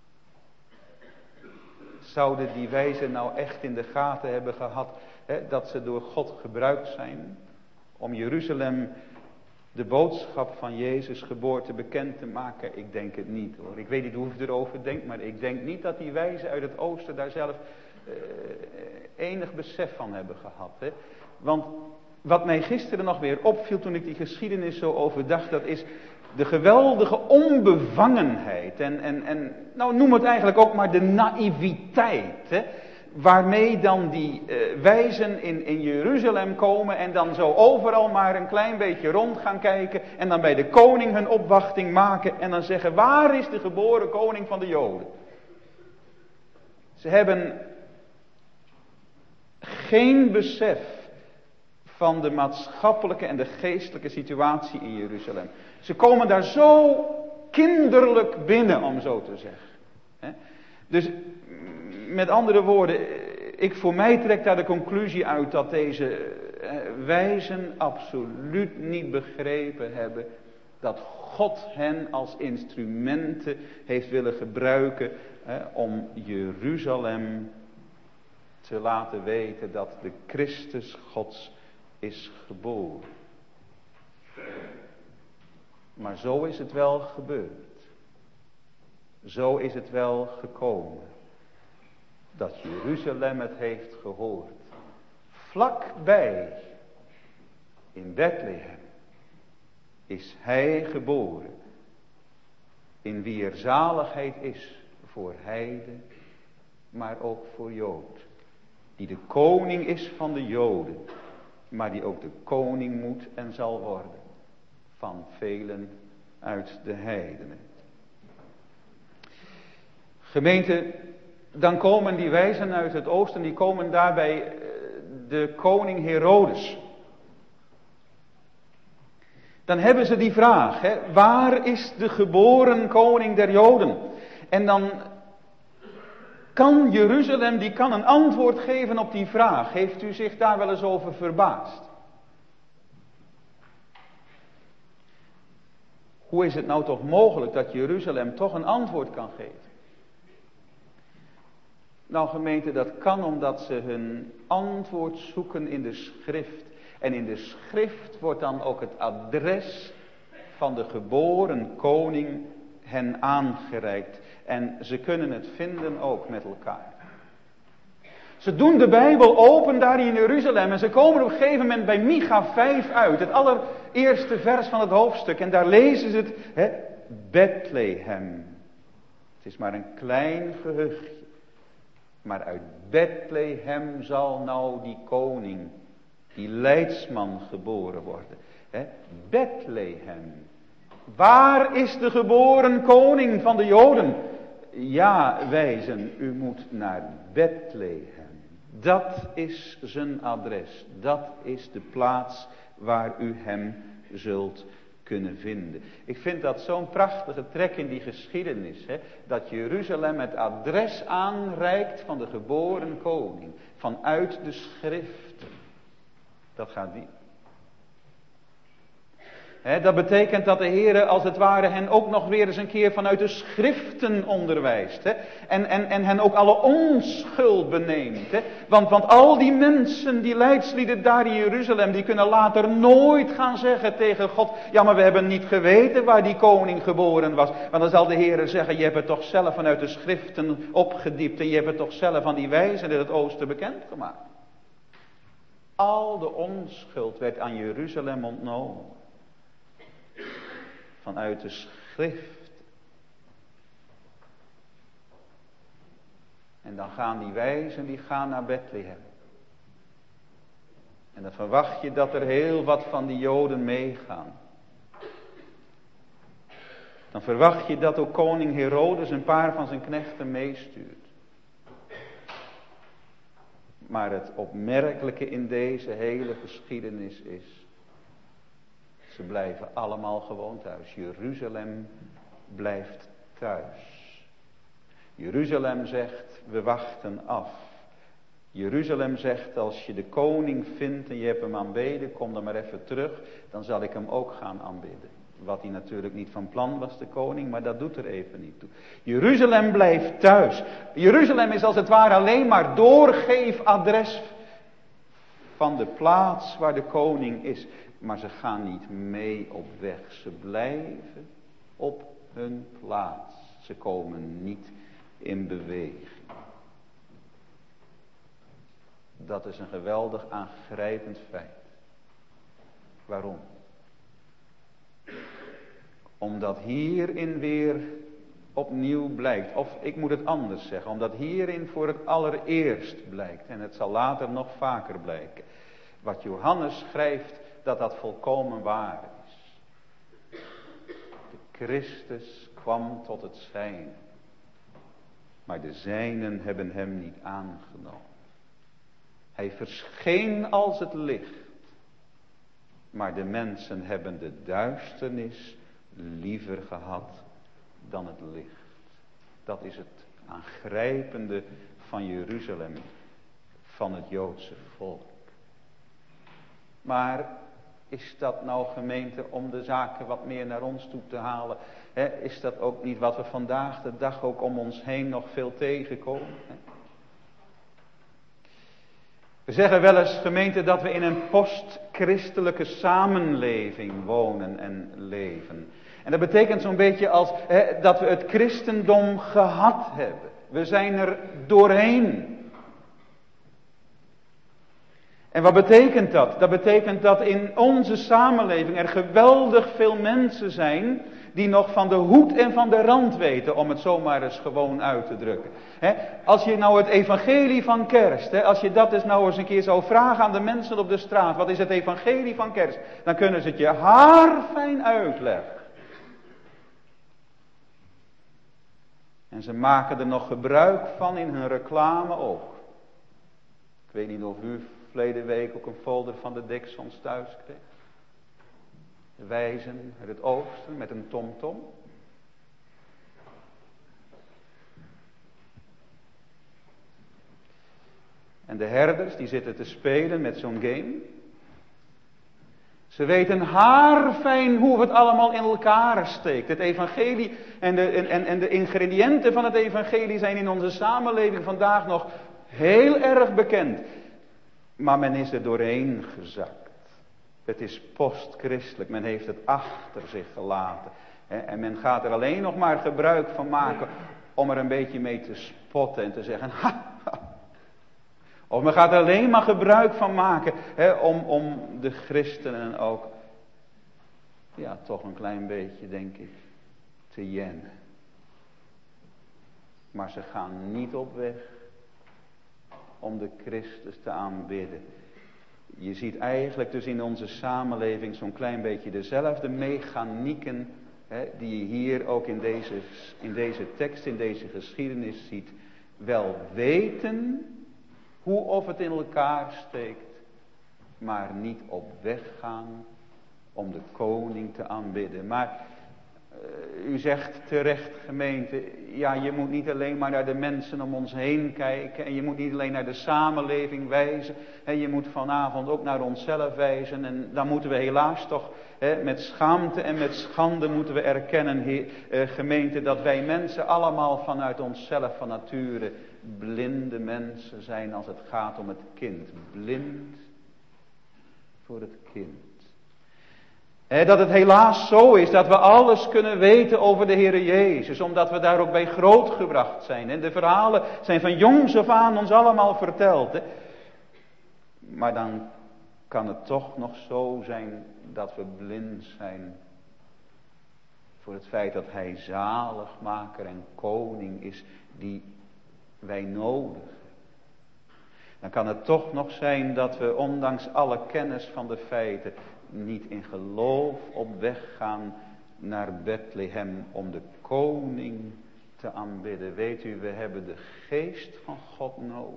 Zouden die wijzen nou echt in de gaten hebben gehad dat ze door God gebruikt zijn om Jeruzalem de boodschap van Jezus geboorte bekend te maken? Ik denk het niet, hoor. Ik weet niet hoe u erover denkt, maar ik denk niet dat die wijzen uit het oosten daar zelf enig besef van hebben gehad. Want wat mij gisteren nog weer opviel toen ik die geschiedenis zo overdacht, dat is de geweldige onbevangenheid en nou noem het eigenlijk ook maar de naïviteit, waarmee dan die wijzen in Jeruzalem komen en dan zo overal maar een klein beetje rond gaan kijken en dan bij de koning hun opwachting maken en dan zeggen, waar is de geboren koning van de Joden? Ze hebben geen besef van de maatschappelijke en de geestelijke situatie in Jeruzalem. Ze komen daar zo kinderlijk binnen, om zo te zeggen. Dus met andere woorden, voor mij trek daar de conclusie uit dat deze wijzen absoluut niet begrepen hebben dat God hen als instrumenten heeft willen gebruiken om Jeruzalem te laten weten dat de Christus Gods is geboren. Maar zo is het wel gebeurd. Zo is het wel gekomen. Dat Jeruzalem het heeft gehoord. Vlakbij In Bethlehem is hij geboren, in wie er zaligheid is voor heiden, maar ook voor Jood. Die de koning is van de Joden, maar die ook de koning moet en zal worden van velen uit de heidenen. Gemeente, dan komen die wijzen uit het oosten, die komen daarbij de koning Herodes. Dan hebben ze die vraag, waar is de geboren koning der Joden? En dan kan Jeruzalem, die kan een antwoord geven op die vraag. Heeft u zich daar wel eens over verbaasd? Hoe is het nou toch mogelijk dat Jeruzalem toch een antwoord kan geven? Nou gemeente, dat kan omdat ze hun antwoord zoeken in de schrift. En in de schrift wordt dan ook het adres van de geboren koning hen aangereikt. En ze kunnen het vinden ook met elkaar. Ze doen de Bijbel open daar in Jeruzalem. En ze komen op een gegeven moment bij Micha 5 uit. Het allereerste vers van het hoofdstuk. En daar lezen ze het. Bethlehem. Het is maar een klein gehuchtje. Maar uit Bethlehem zal nou die koning, die leidsman geboren worden. Bethlehem. Waar is de geboren koning van de Joden? Ja, wijzen, u moet naar Bethlehem. Dat is zijn adres. Dat is de plaats waar u hem zult kunnen vinden. Ik vind dat zo'n prachtige trek in die geschiedenis. Dat Jeruzalem het adres aanreikt van de geboren koning. Vanuit de schriften. Dat gaat diep. Dat betekent dat de Heer als het ware hen ook nog weer eens een keer vanuit de schriften onderwijst. En hen ook alle onschuld beneemt. Want al die mensen, die leidslieden daar in Jeruzalem, die kunnen later nooit gaan zeggen tegen God: ja, maar we hebben niet geweten waar die koning geboren was. Want dan zal de Heer zeggen: je hebt het toch zelf vanuit de schriften opgediept. En je hebt het toch zelf aan die wijzen in het oosten bekendgemaakt. Al de onschuld werd aan Jeruzalem ontnomen. Vanuit de schrift. En dan gaan die wijzen, die gaan naar Bethlehem. En dan verwacht je dat er heel wat van die Joden meegaan. Dan verwacht je dat ook koning Herodes een paar van zijn knechten meestuurt. Maar het opmerkelijke in deze hele geschiedenis is: ze blijven allemaal gewoon thuis. Jeruzalem blijft thuis. Jeruzalem zegt: we wachten af. Jeruzalem zegt: als je de koning vindt en je hebt hem aanbeden, kom dan maar even terug. Dan zal ik hem ook gaan aanbidden. Wat hij natuurlijk niet van plan was, de koning, maar dat doet er even niet toe. Jeruzalem blijft thuis. Jeruzalem is als het ware alleen maar doorgeefadres van de plaats waar de koning is. Maar ze gaan niet mee op weg. Ze blijven op hun plaats. Ze komen niet in beweging. Dat is een geweldig aangrijpend feit. Waarom? Omdat hierin weer opnieuw blijkt. Of ik moet het anders zeggen. Omdat hierin voor het allereerst blijkt. En het zal later nog vaker blijken. Wat Johannes schrijft, dat volkomen waar is. De Christus kwam tot het zijne. Maar de zijnen hebben hem niet aangenomen. Hij verscheen als het licht. Maar de mensen hebben de duisternis liever gehad dan het licht. Dat is het aangrijpende van Jeruzalem, van het Joodse volk. Maar is dat nou, gemeente, om de zaken wat meer naar ons toe te halen? Is dat ook niet wat we vandaag de dag ook om ons heen nog veel tegenkomen? We zeggen wel eens, gemeente, dat we in een postchristelijke samenleving wonen en leven. En dat betekent zo'n beetje als dat we het christendom gehad hebben. We zijn er doorheen. En wat betekent dat? Dat betekent dat in onze samenleving er geweldig veel mensen zijn die nog van de hoed en van de rand weten, om het zomaar eens gewoon uit te drukken. Als je nou het evangelie van kerst, als je dat dus nou eens een keer zou vragen aan de mensen op de straat, wat is het evangelie van kerst? Dan kunnen ze het je haarfijn uitleggen. En ze maken er nog gebruik van in hun reclame ook. Ik weet niet of u verleden week ook een folder van de Dixons thuis kreeg. De wijzen uit het oosten met een tomtom. En de herders die zitten te spelen met zo'n game. Ze weten haarfijn hoe het allemaal in elkaar steekt. Het evangelie en de ingrediënten van het evangelie zijn in onze samenleving vandaag nog heel erg bekend. Maar men is er doorheen gezakt. Het is postchristelijk. Men heeft het achter zich gelaten. En men gaat er alleen nog maar gebruik van maken om er een beetje mee te spotten en te zeggen, ha, ha. Of men gaat er alleen maar gebruik van maken om de christenen ook, ja, toch een klein beetje, denk ik, te jennen. Maar ze gaan niet op weg om de Christus te aanbidden. Je ziet eigenlijk dus in onze samenleving zo'n klein beetje dezelfde mechanieken die je hier ook in deze tekst, in deze geschiedenis ziet. Wel weten hoe of het in elkaar steekt, maar niet op weg gaan om de koning te aanbidden. Maar u zegt terecht, gemeente, ja, je moet niet alleen maar naar de mensen om ons heen kijken. En je moet niet alleen naar de samenleving wijzen. En je moet vanavond ook naar onszelf wijzen. En dan moeten we helaas toch met schaamte en met schande moeten we erkennen, gemeente, dat wij mensen allemaal vanuit onszelf van nature blinde mensen zijn als het gaat om het kind. Blind voor het kind. Dat het helaas zo is dat we alles kunnen weten over de Heer Jezus. Omdat we daar ook bij grootgebracht zijn. En de verhalen zijn van jongs af aan ons allemaal verteld. Maar dan kan het toch nog zo zijn dat we blind zijn voor het feit dat Hij zaligmaker en koning is die wij nodig hebben. Dan kan het toch nog zijn dat we ondanks alle kennis van de feiten niet in geloof op weg gaan naar Bethlehem om de koning te aanbidden. Weet u, we hebben de geest van God nodig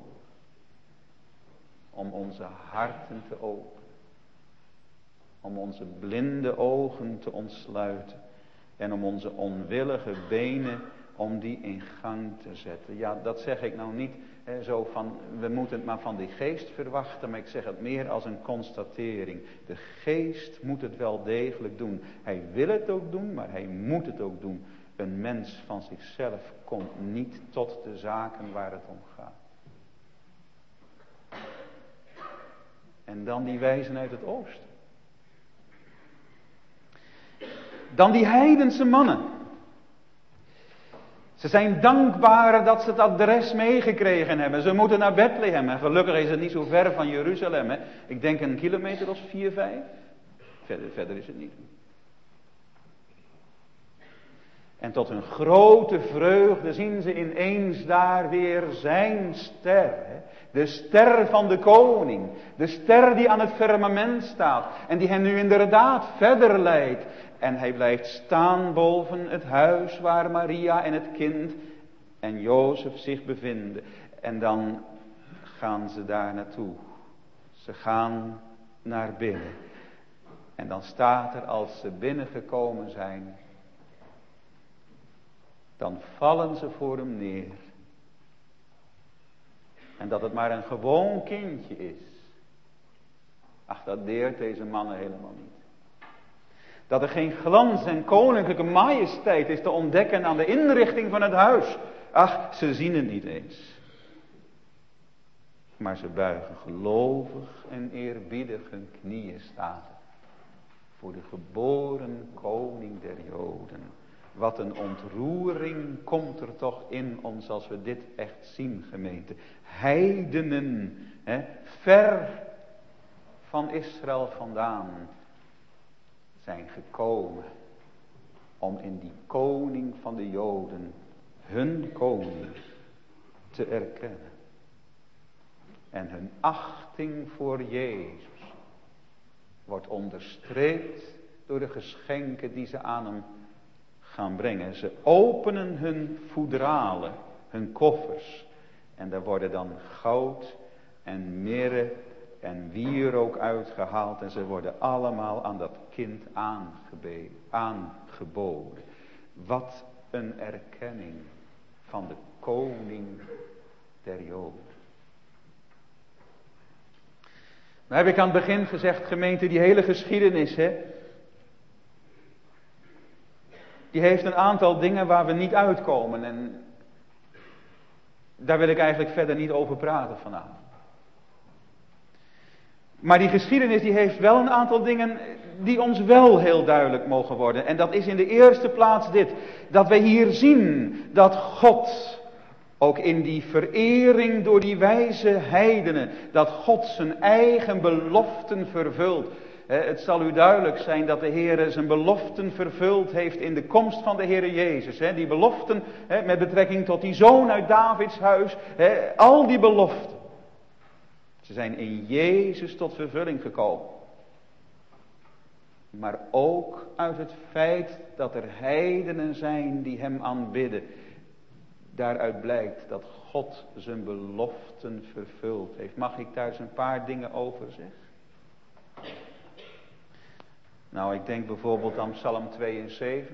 om onze harten te openen. Om onze blinde ogen te ontsluiten. En om onze onwillige benen, om die in gang te zetten. Ja, dat zeg ik nou niet zo van, we moeten het maar van die geest verwachten. Maar ik zeg het meer als een constatering. De geest moet het wel degelijk doen. Hij wil het ook doen, maar hij moet het ook doen. Een mens van zichzelf komt niet tot de zaken waar het om gaat. En dan die wijzen uit het oosten. Dan die heidense mannen. Ze zijn dankbaar dat ze het adres meegekregen hebben. Ze moeten naar Bethlehem. En gelukkig is het niet zo ver van Jeruzalem. Ik denk een kilometer of 4, 5. Verder is het niet. En tot hun grote vreugde zien ze ineens daar weer zijn ster. De ster van de koning. De ster die aan het firmament staat. En die hen nu inderdaad verder leidt. En hij blijft staan boven het huis waar Maria en het kind en Jozef zich bevinden. En dan gaan ze daar naartoe. Ze gaan naar binnen. En dan staat er, als ze binnengekomen zijn, dan vallen ze voor hem neer. En dat het maar een gewoon kindje is. Ach, dat deert deze mannen helemaal niet. Dat er geen glans en koninklijke majesteit is te ontdekken aan de inrichting van het huis. Ach, ze zien het niet eens. Maar ze buigen gelovig en eerbiedig hun knieën staan. Voor de geboren koning der Joden. Wat een ontroering komt er toch in ons als we dit echt zien, gemeente. Heidenen, ver van Israël vandaan zijn gekomen om in die koning van de Joden, hun koning, te erkennen. En hun achting voor Jezus wordt onderstreept door de geschenken die ze aan hem gaan brengen. Ze openen hun voedralen, hun koffers. En daar worden dan goud en mirre en wierook uitgehaald. En ze worden allemaal aan dat kind aangeboden. Wat een erkenning van de koning der Joden. Nou heb ik aan het begin gezegd, gemeente, die hele geschiedenis, die heeft een aantal dingen waar we niet uitkomen. En daar wil ik eigenlijk verder niet over praten vanavond. Maar die geschiedenis die heeft wel een aantal dingen die ons wel heel duidelijk mogen worden. En dat is in de eerste plaats dit. Dat wij hier zien dat God, ook in die verering door die wijze heidenen, dat God zijn eigen beloften vervult. Het zal u duidelijk zijn dat de Heer zijn beloften vervuld heeft in de komst van de Heer Jezus. Die beloften met betrekking tot die zoon uit Davids huis. Al die beloften. Ze zijn in Jezus tot vervulling gekomen. Maar ook uit het feit dat er heidenen zijn die hem aanbidden. Daaruit blijkt dat God zijn beloften vervuld heeft. Mag ik daar eens een paar dingen over zeggen? Nou, ik denk bijvoorbeeld aan Psalm 72.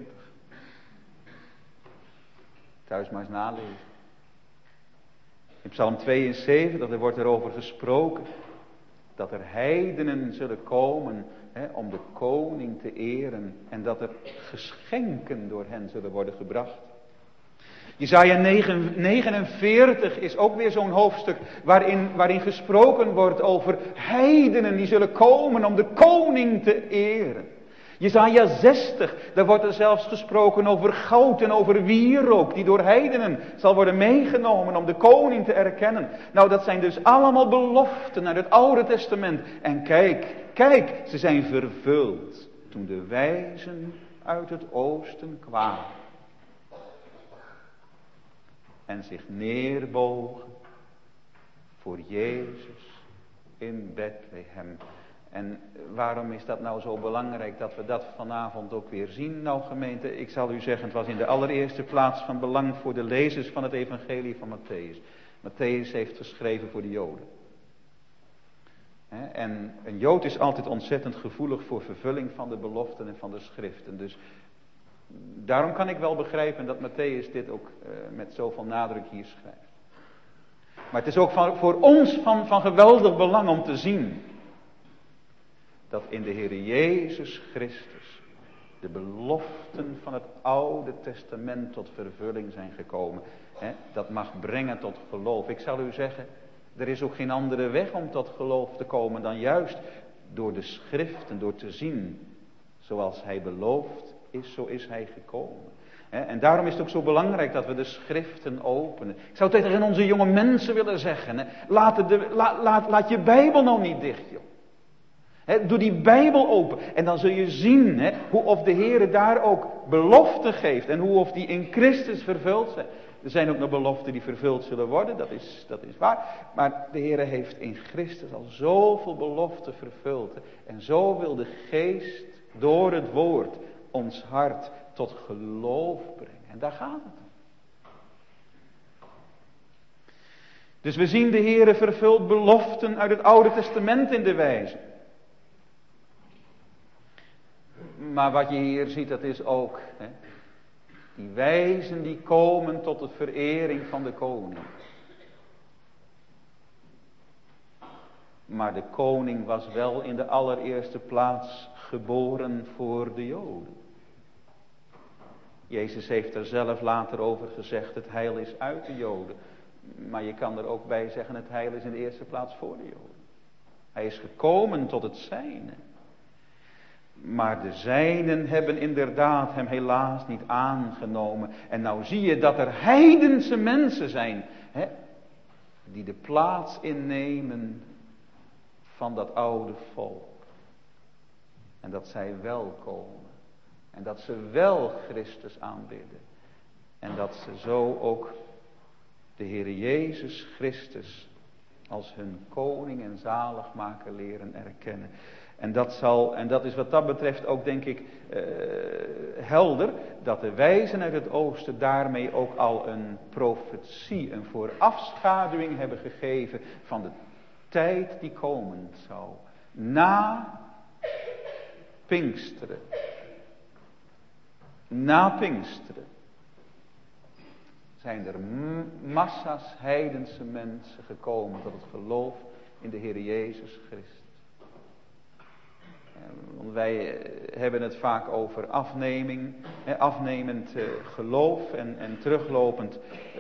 Thuis maar eens nalezen. In Psalm 72, er wordt erover gesproken dat er heidenen zullen komen om de koning te eren. En dat er geschenken door hen zullen worden gebracht. Jesaja 49 is ook weer zo'n hoofdstuk waarin gesproken wordt over heidenen die zullen komen om de koning te eren. Jesaja 60, daar wordt er zelfs gesproken over goud en over wierook die door heidenen zal worden meegenomen om de koning te erkennen. Nou, dat zijn dus allemaal beloften uit het Oude Testament. En kijk, ze zijn vervuld toen de wijzen uit het oosten kwamen. En zich neerbogen voor Jezus in Bethlehem. En waarom is dat nou zo belangrijk dat we dat vanavond ook weer zien? Nou gemeente, ik zal u zeggen, het was in de allereerste plaats van belang voor de lezers van het evangelie van Mattheüs. Mattheüs heeft geschreven voor de Joden. En een Jood is altijd ontzettend gevoelig voor vervulling van de beloften en van de schriften. Dus daarom kan ik wel begrijpen dat Mattheüs dit ook met zoveel nadruk hier schrijft. Maar het is ook voor ons van geweldig belang om te zien dat in de Heer Jezus Christus de beloften van het Oude Testament tot vervulling zijn gekomen. Dat mag brengen tot geloof. Ik zal u zeggen, er is ook geen andere weg om tot geloof te komen dan juist door de schriften, door te zien zoals hij beloofd is, zo is hij gekomen. En daarom is het ook zo belangrijk dat we de schriften openen. Ik zou tegen onze jonge mensen willen zeggen, laat je Bijbel nou niet dicht, joh. Doe die Bijbel open en dan zul je zien hoe of de Heer daar ook beloften geeft en hoe of die in Christus vervuld zijn. Er zijn ook nog beloften die vervuld zullen worden, dat is waar. Maar de Heer heeft in Christus al zoveel beloften vervuld. En zo wil de Geest door het woord ons hart tot geloof brengen. En daar gaat het om. Dus we zien de Heer vervult beloften uit het Oude Testament in de wijze. Maar wat je hier ziet, dat is ook die wijzen die komen tot de verering van de koning. Maar de koning was wel in de allereerste plaats geboren voor de Joden. Jezus heeft er zelf later over gezegd, het heil is uit de Joden. Maar je kan er ook bij zeggen, het heil is in de eerste plaats voor de Joden. Hij is gekomen tot het zijne. Maar de zijnen hebben inderdaad hem helaas niet aangenomen. En nou zie je dat er heidense mensen zijn, die de plaats innemen van dat oude volk. En dat zij wel komen. En dat ze wel Christus aanbidden. En dat ze zo ook de Heer Jezus Christus als hun koning en zaligmaker leren erkennen. En dat is wat dat betreft ook, denk ik, helder, dat de wijzen uit het oosten daarmee ook al een profetie, een voorafschaduwing hebben gegeven van de tijd die komen zou. Na Pinksteren. Na Pinksteren zijn er massa's heidense mensen gekomen tot het geloof in de Heer Jezus Christus. Want wij hebben het vaak over afnemend geloof en teruglopend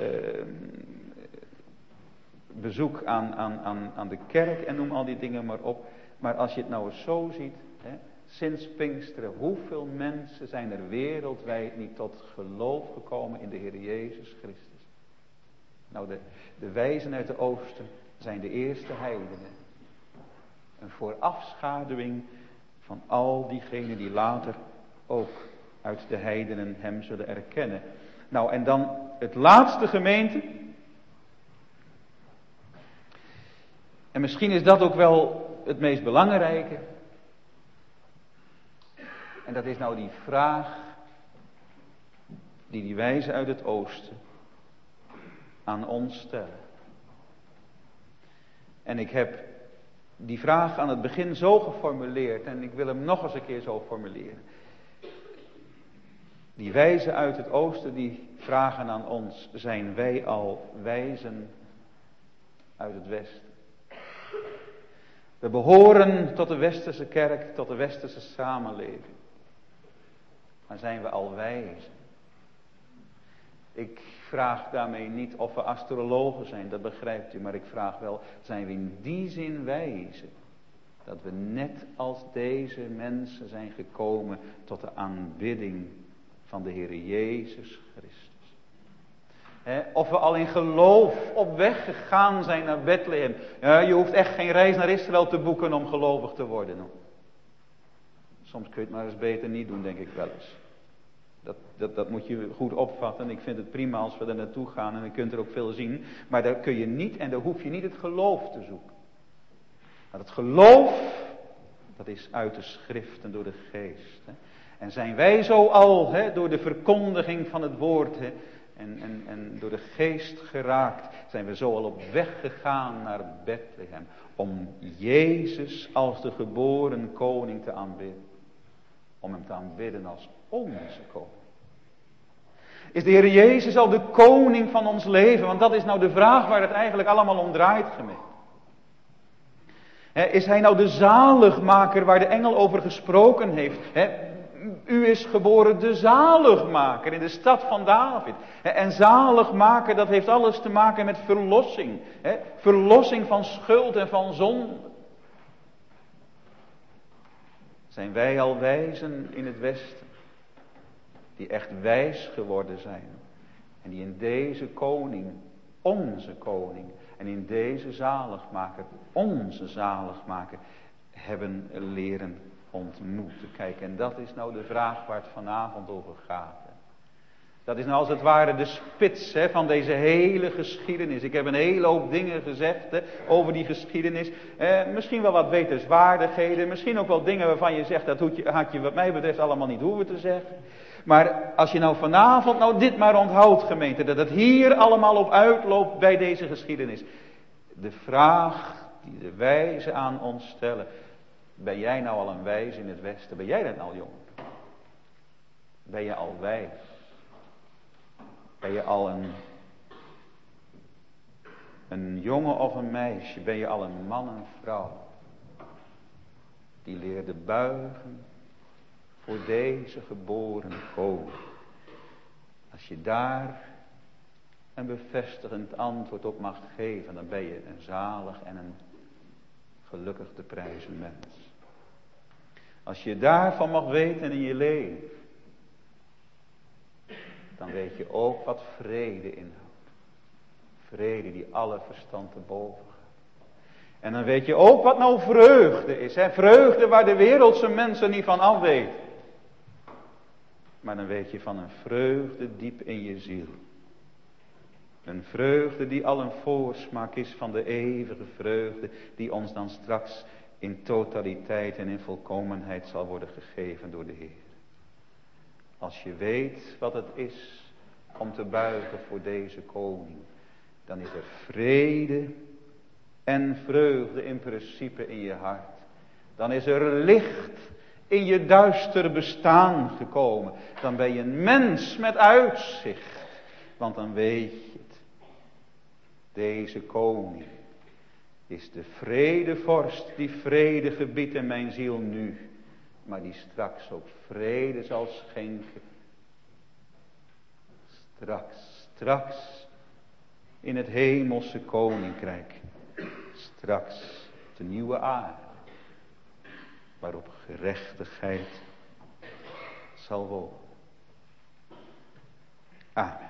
bezoek aan de kerk en noem al die dingen maar op. Maar als je het nou eens zo ziet, sinds Pinksteren, hoeveel mensen zijn er wereldwijd niet tot geloof gekomen in de Heer Jezus Christus? Nou, de wijzen uit de oosten zijn de eerste heidenen. Een voorafschaduwing van al diegenen die later ook uit de heidenen hem zullen erkennen. Nou, en dan het laatste, gemeente. En misschien is dat ook wel het meest belangrijke. En dat is nou die vraag die wijzen uit het oosten aan ons stellen. En ik heb die vraag aan het begin zo geformuleerd en ik wil hem nog eens een keer zo formuleren. Die wijzen uit het oosten die vragen aan ons: zijn wij al wijzen uit het westen? We behoren tot de westerse kerk, tot de westerse samenleving. Maar zijn we al wijzen? Ik vraag daarmee niet of we astrologen zijn, dat begrijpt u. Maar ik vraag wel, zijn we in die zin wijzen? Dat we net als deze mensen zijn gekomen tot de aanbidding van de Heer Jezus Christus. Of we al in geloof op weg gegaan zijn naar Bethlehem. Ja, je hoeft echt geen reis naar Israël te boeken om gelovig te worden. Hoor. Soms kun je het maar eens beter niet doen, denk ik wel eens. Dat moet je goed opvatten. Ik vind het prima als we er naartoe gaan en je kunt er ook veel zien. Maar daar kun je niet en daar hoef je niet het geloof te zoeken. Maar het geloof, dat is uit de schrift en door de geest. En zijn wij zo al door de verkondiging van het woord en door de geest geraakt, zijn we zo al op weg gegaan naar Bethlehem. Om Jezus als de geboren koning te aanbidden. Om hem te aanbidden als onze koning. Is de Heer Jezus al de koning van ons leven? Want dat is nou de vraag waar het eigenlijk allemaal om draait, gemeente. Is hij nou de zaligmaker waar de engel over gesproken heeft? U is geboren de zaligmaker in de stad van David. En zaligmaker, dat heeft alles te maken met verlossing. Verlossing van schuld en van zonde. Zijn wij al wijzen in het Westen? Die echt wijs geworden zijn. En die in deze koning, onze koning. En in deze zaligmaker, onze zaligmaker, hebben leren ontmoeten. Kijk, en dat is nou de vraag waar het vanavond over gaat. Dat is nou als het ware de spits van deze hele geschiedenis. Ik heb een hele hoop dingen gezegd over die geschiedenis. Misschien wel wat wetenswaardigheden. Misschien ook wel dingen waarvan je zegt, dat had je wat mij betreft allemaal niet hoeven te zeggen. Maar als je nou vanavond nou dit maar onthoudt, gemeente, dat het hier allemaal op uitloopt bij deze geschiedenis. De vraag die de wijzen aan ons stellen. Ben jij nou al een wijs in het Westen? Ben jij dat al, jongen? Ben je al wijs? Ben je al een jongen of een meisje? Ben je al een man en vrouw? Die leerde buigen voor deze geboren koning. Als je daar een bevestigend antwoord op mag geven, dan ben je een zalig en een gelukkig te prijzen mens. Als je daarvan mag weten in je leven, dan weet je ook wat vrede inhoudt. Vrede die alle verstand te boven gaat. En dan weet je ook wat nou vreugde is. Hè? Vreugde waar de wereldse mensen niet van afweten. Maar dan weet je van een vreugde diep in je ziel. Een vreugde die al een voorsmaak is van de eeuwige vreugde. Die ons dan straks in totaliteit en in volkomenheid zal worden gegeven door de Heer. Als je weet wat het is om te buigen voor deze koning. Dan is er vrede en vreugde in principe in je hart. Dan is er licht in je duister bestaan gekomen. Dan ben je een mens met uitzicht. Want dan weet je het. Deze koning is de vredevorst die vrede gebiedt in mijn ziel nu. Maar die straks ook vrede zal schenken. Straks in het hemelse koninkrijk. Straks de nieuwe aarde. Waarop gerechtigheid zal wonen. Amen.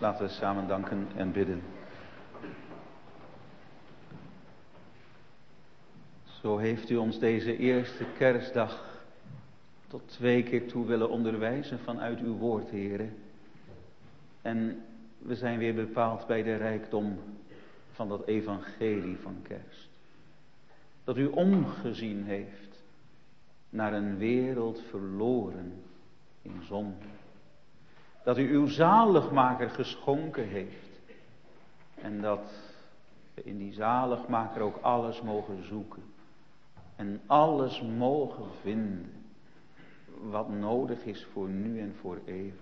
Laten we samen danken en bidden. Zo heeft u ons deze eerste kerstdag tot 2 keer toe willen onderwijzen vanuit uw woord, Heere. En we zijn weer bepaald bij de rijkdom van dat evangelie van kerst. Dat u omgezien heeft naar een wereld verloren in zonde. Dat u uw zaligmaker geschonken heeft. En dat we in die zaligmaker ook alles mogen zoeken. En alles mogen vinden wat nodig is voor nu en voor eeuwig.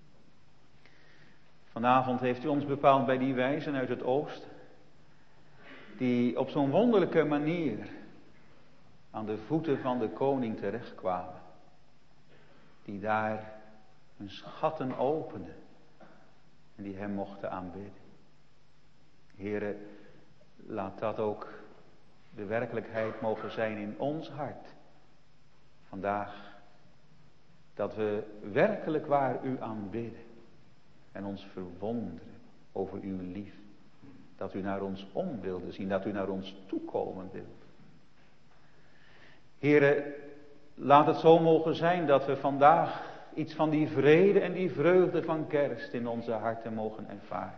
Vanavond heeft u ons bepaald bij die wijzen uit het oosten. Die op zo'n wonderlijke manier aan de voeten van de koning terechtkwamen. Die daar hun schatten openden. En die hem mochten aanbidden. Heere, laat dat ook de werkelijkheid mogen zijn in ons hart. Vandaag. Dat we werkelijk waar u aanbidden. En ons verwonderen over uw liefde. Dat u naar ons om wilde zien. Dat u naar ons toekomen wilde. Heere, laat het zo mogen zijn dat we vandaag iets van die vrede en die vreugde van kerst in onze harten mogen ervaren.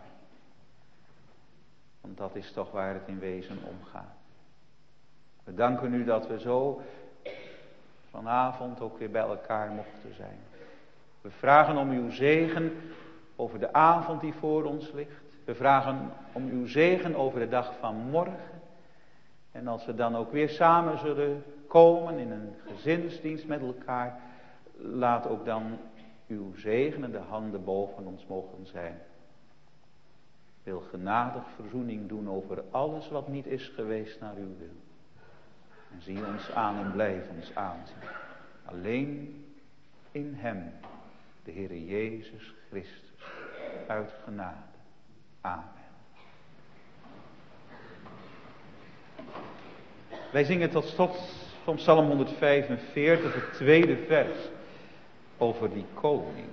Want dat is toch waar het in wezen om gaat. We danken u dat we zo vanavond ook weer bij elkaar mochten zijn. We vragen om uw zegen over de avond die voor ons ligt. We vragen om uw zegen over de dag van morgen. En als we dan ook weer samen zullen komen in een gezinsdienst met elkaar, laat ook dan uw zegenende handen boven ons mogen zijn. Wil genadig verzoening doen over alles wat niet is geweest naar uw wil. En zie ons aan en blijf ons aanzien. Alleen in hem, de Heere Jezus Christus, uit genade. Amen. Wij zingen tot slot van Psalm 145, het tweede vers, over die koning.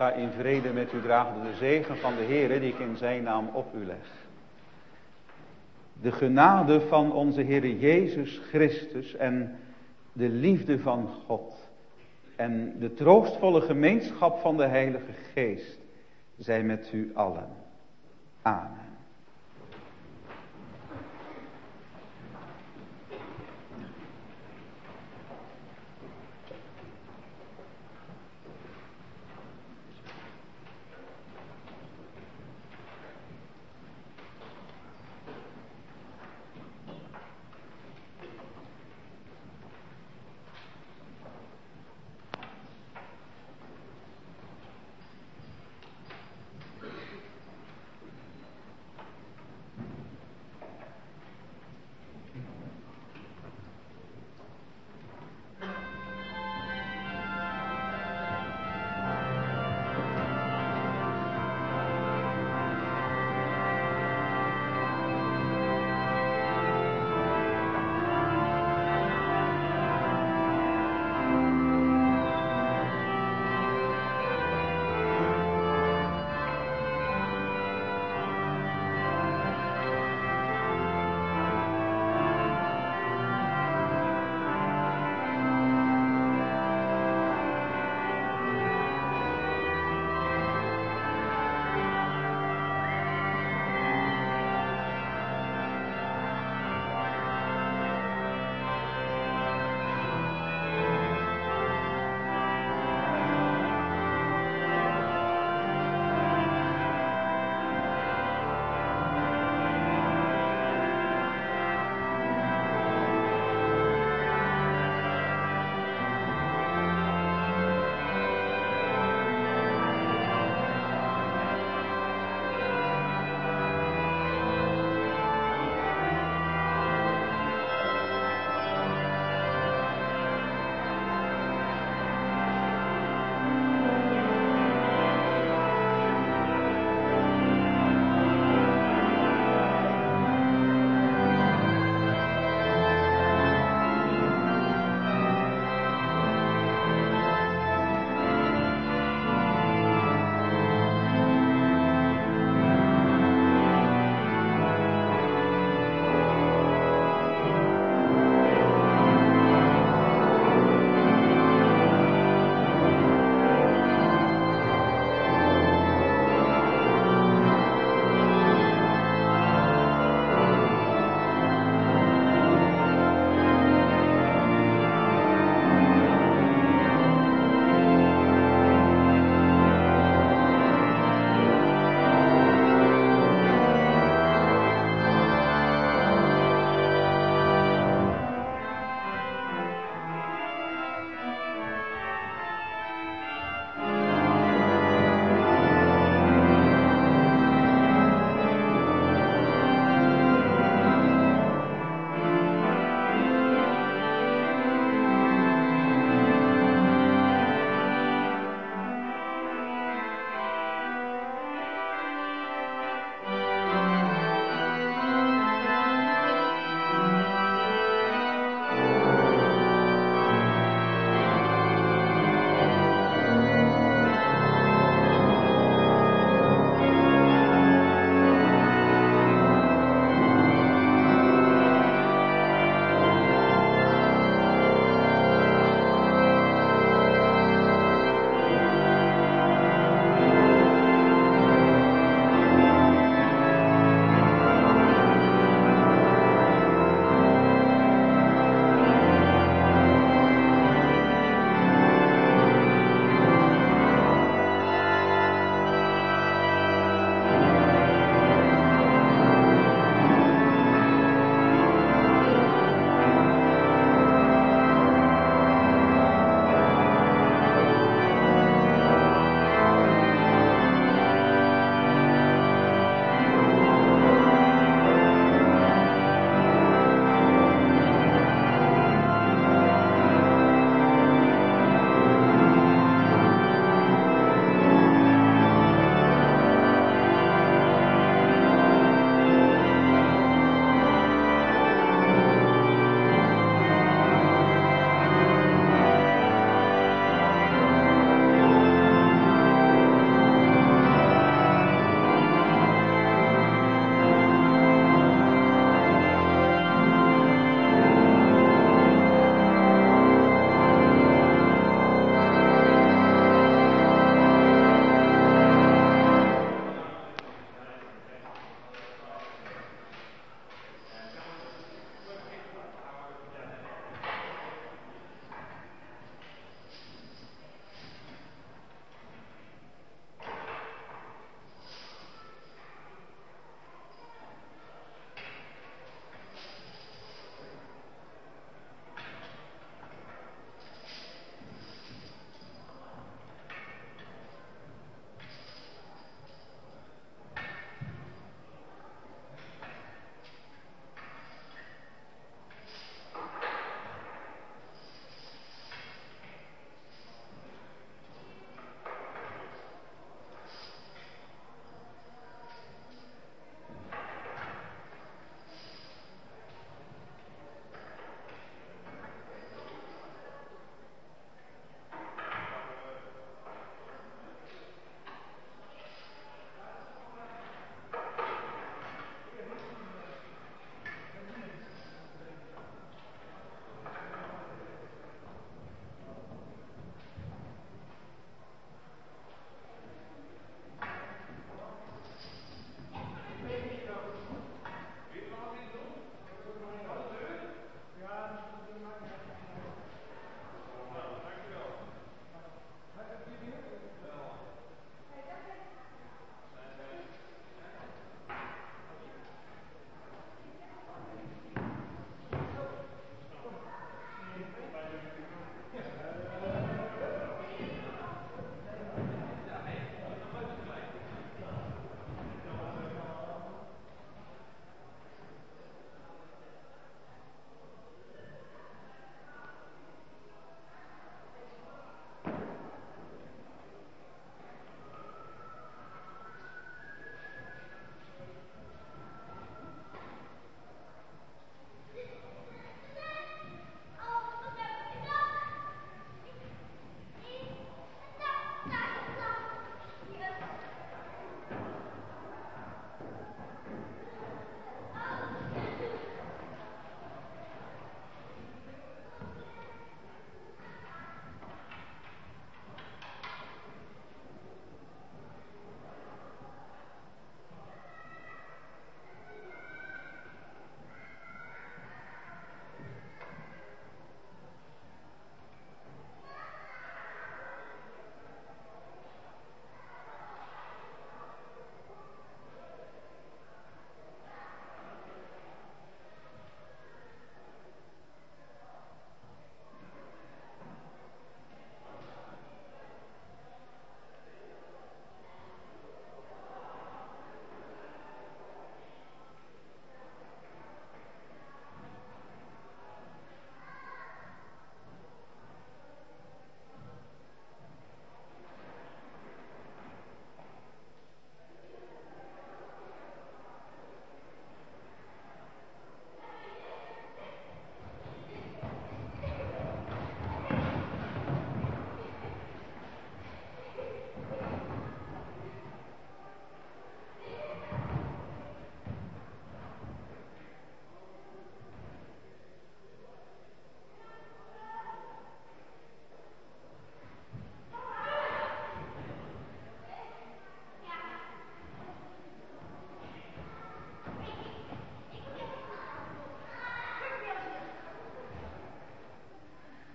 Ga in vrede met u, dragen de zegen van de Heere die ik in zijn naam op u leg. De genade van onze Heere Jezus Christus en de liefde van God en de troostvolle gemeenschap van de Heilige Geest zijn met u allen. Amen.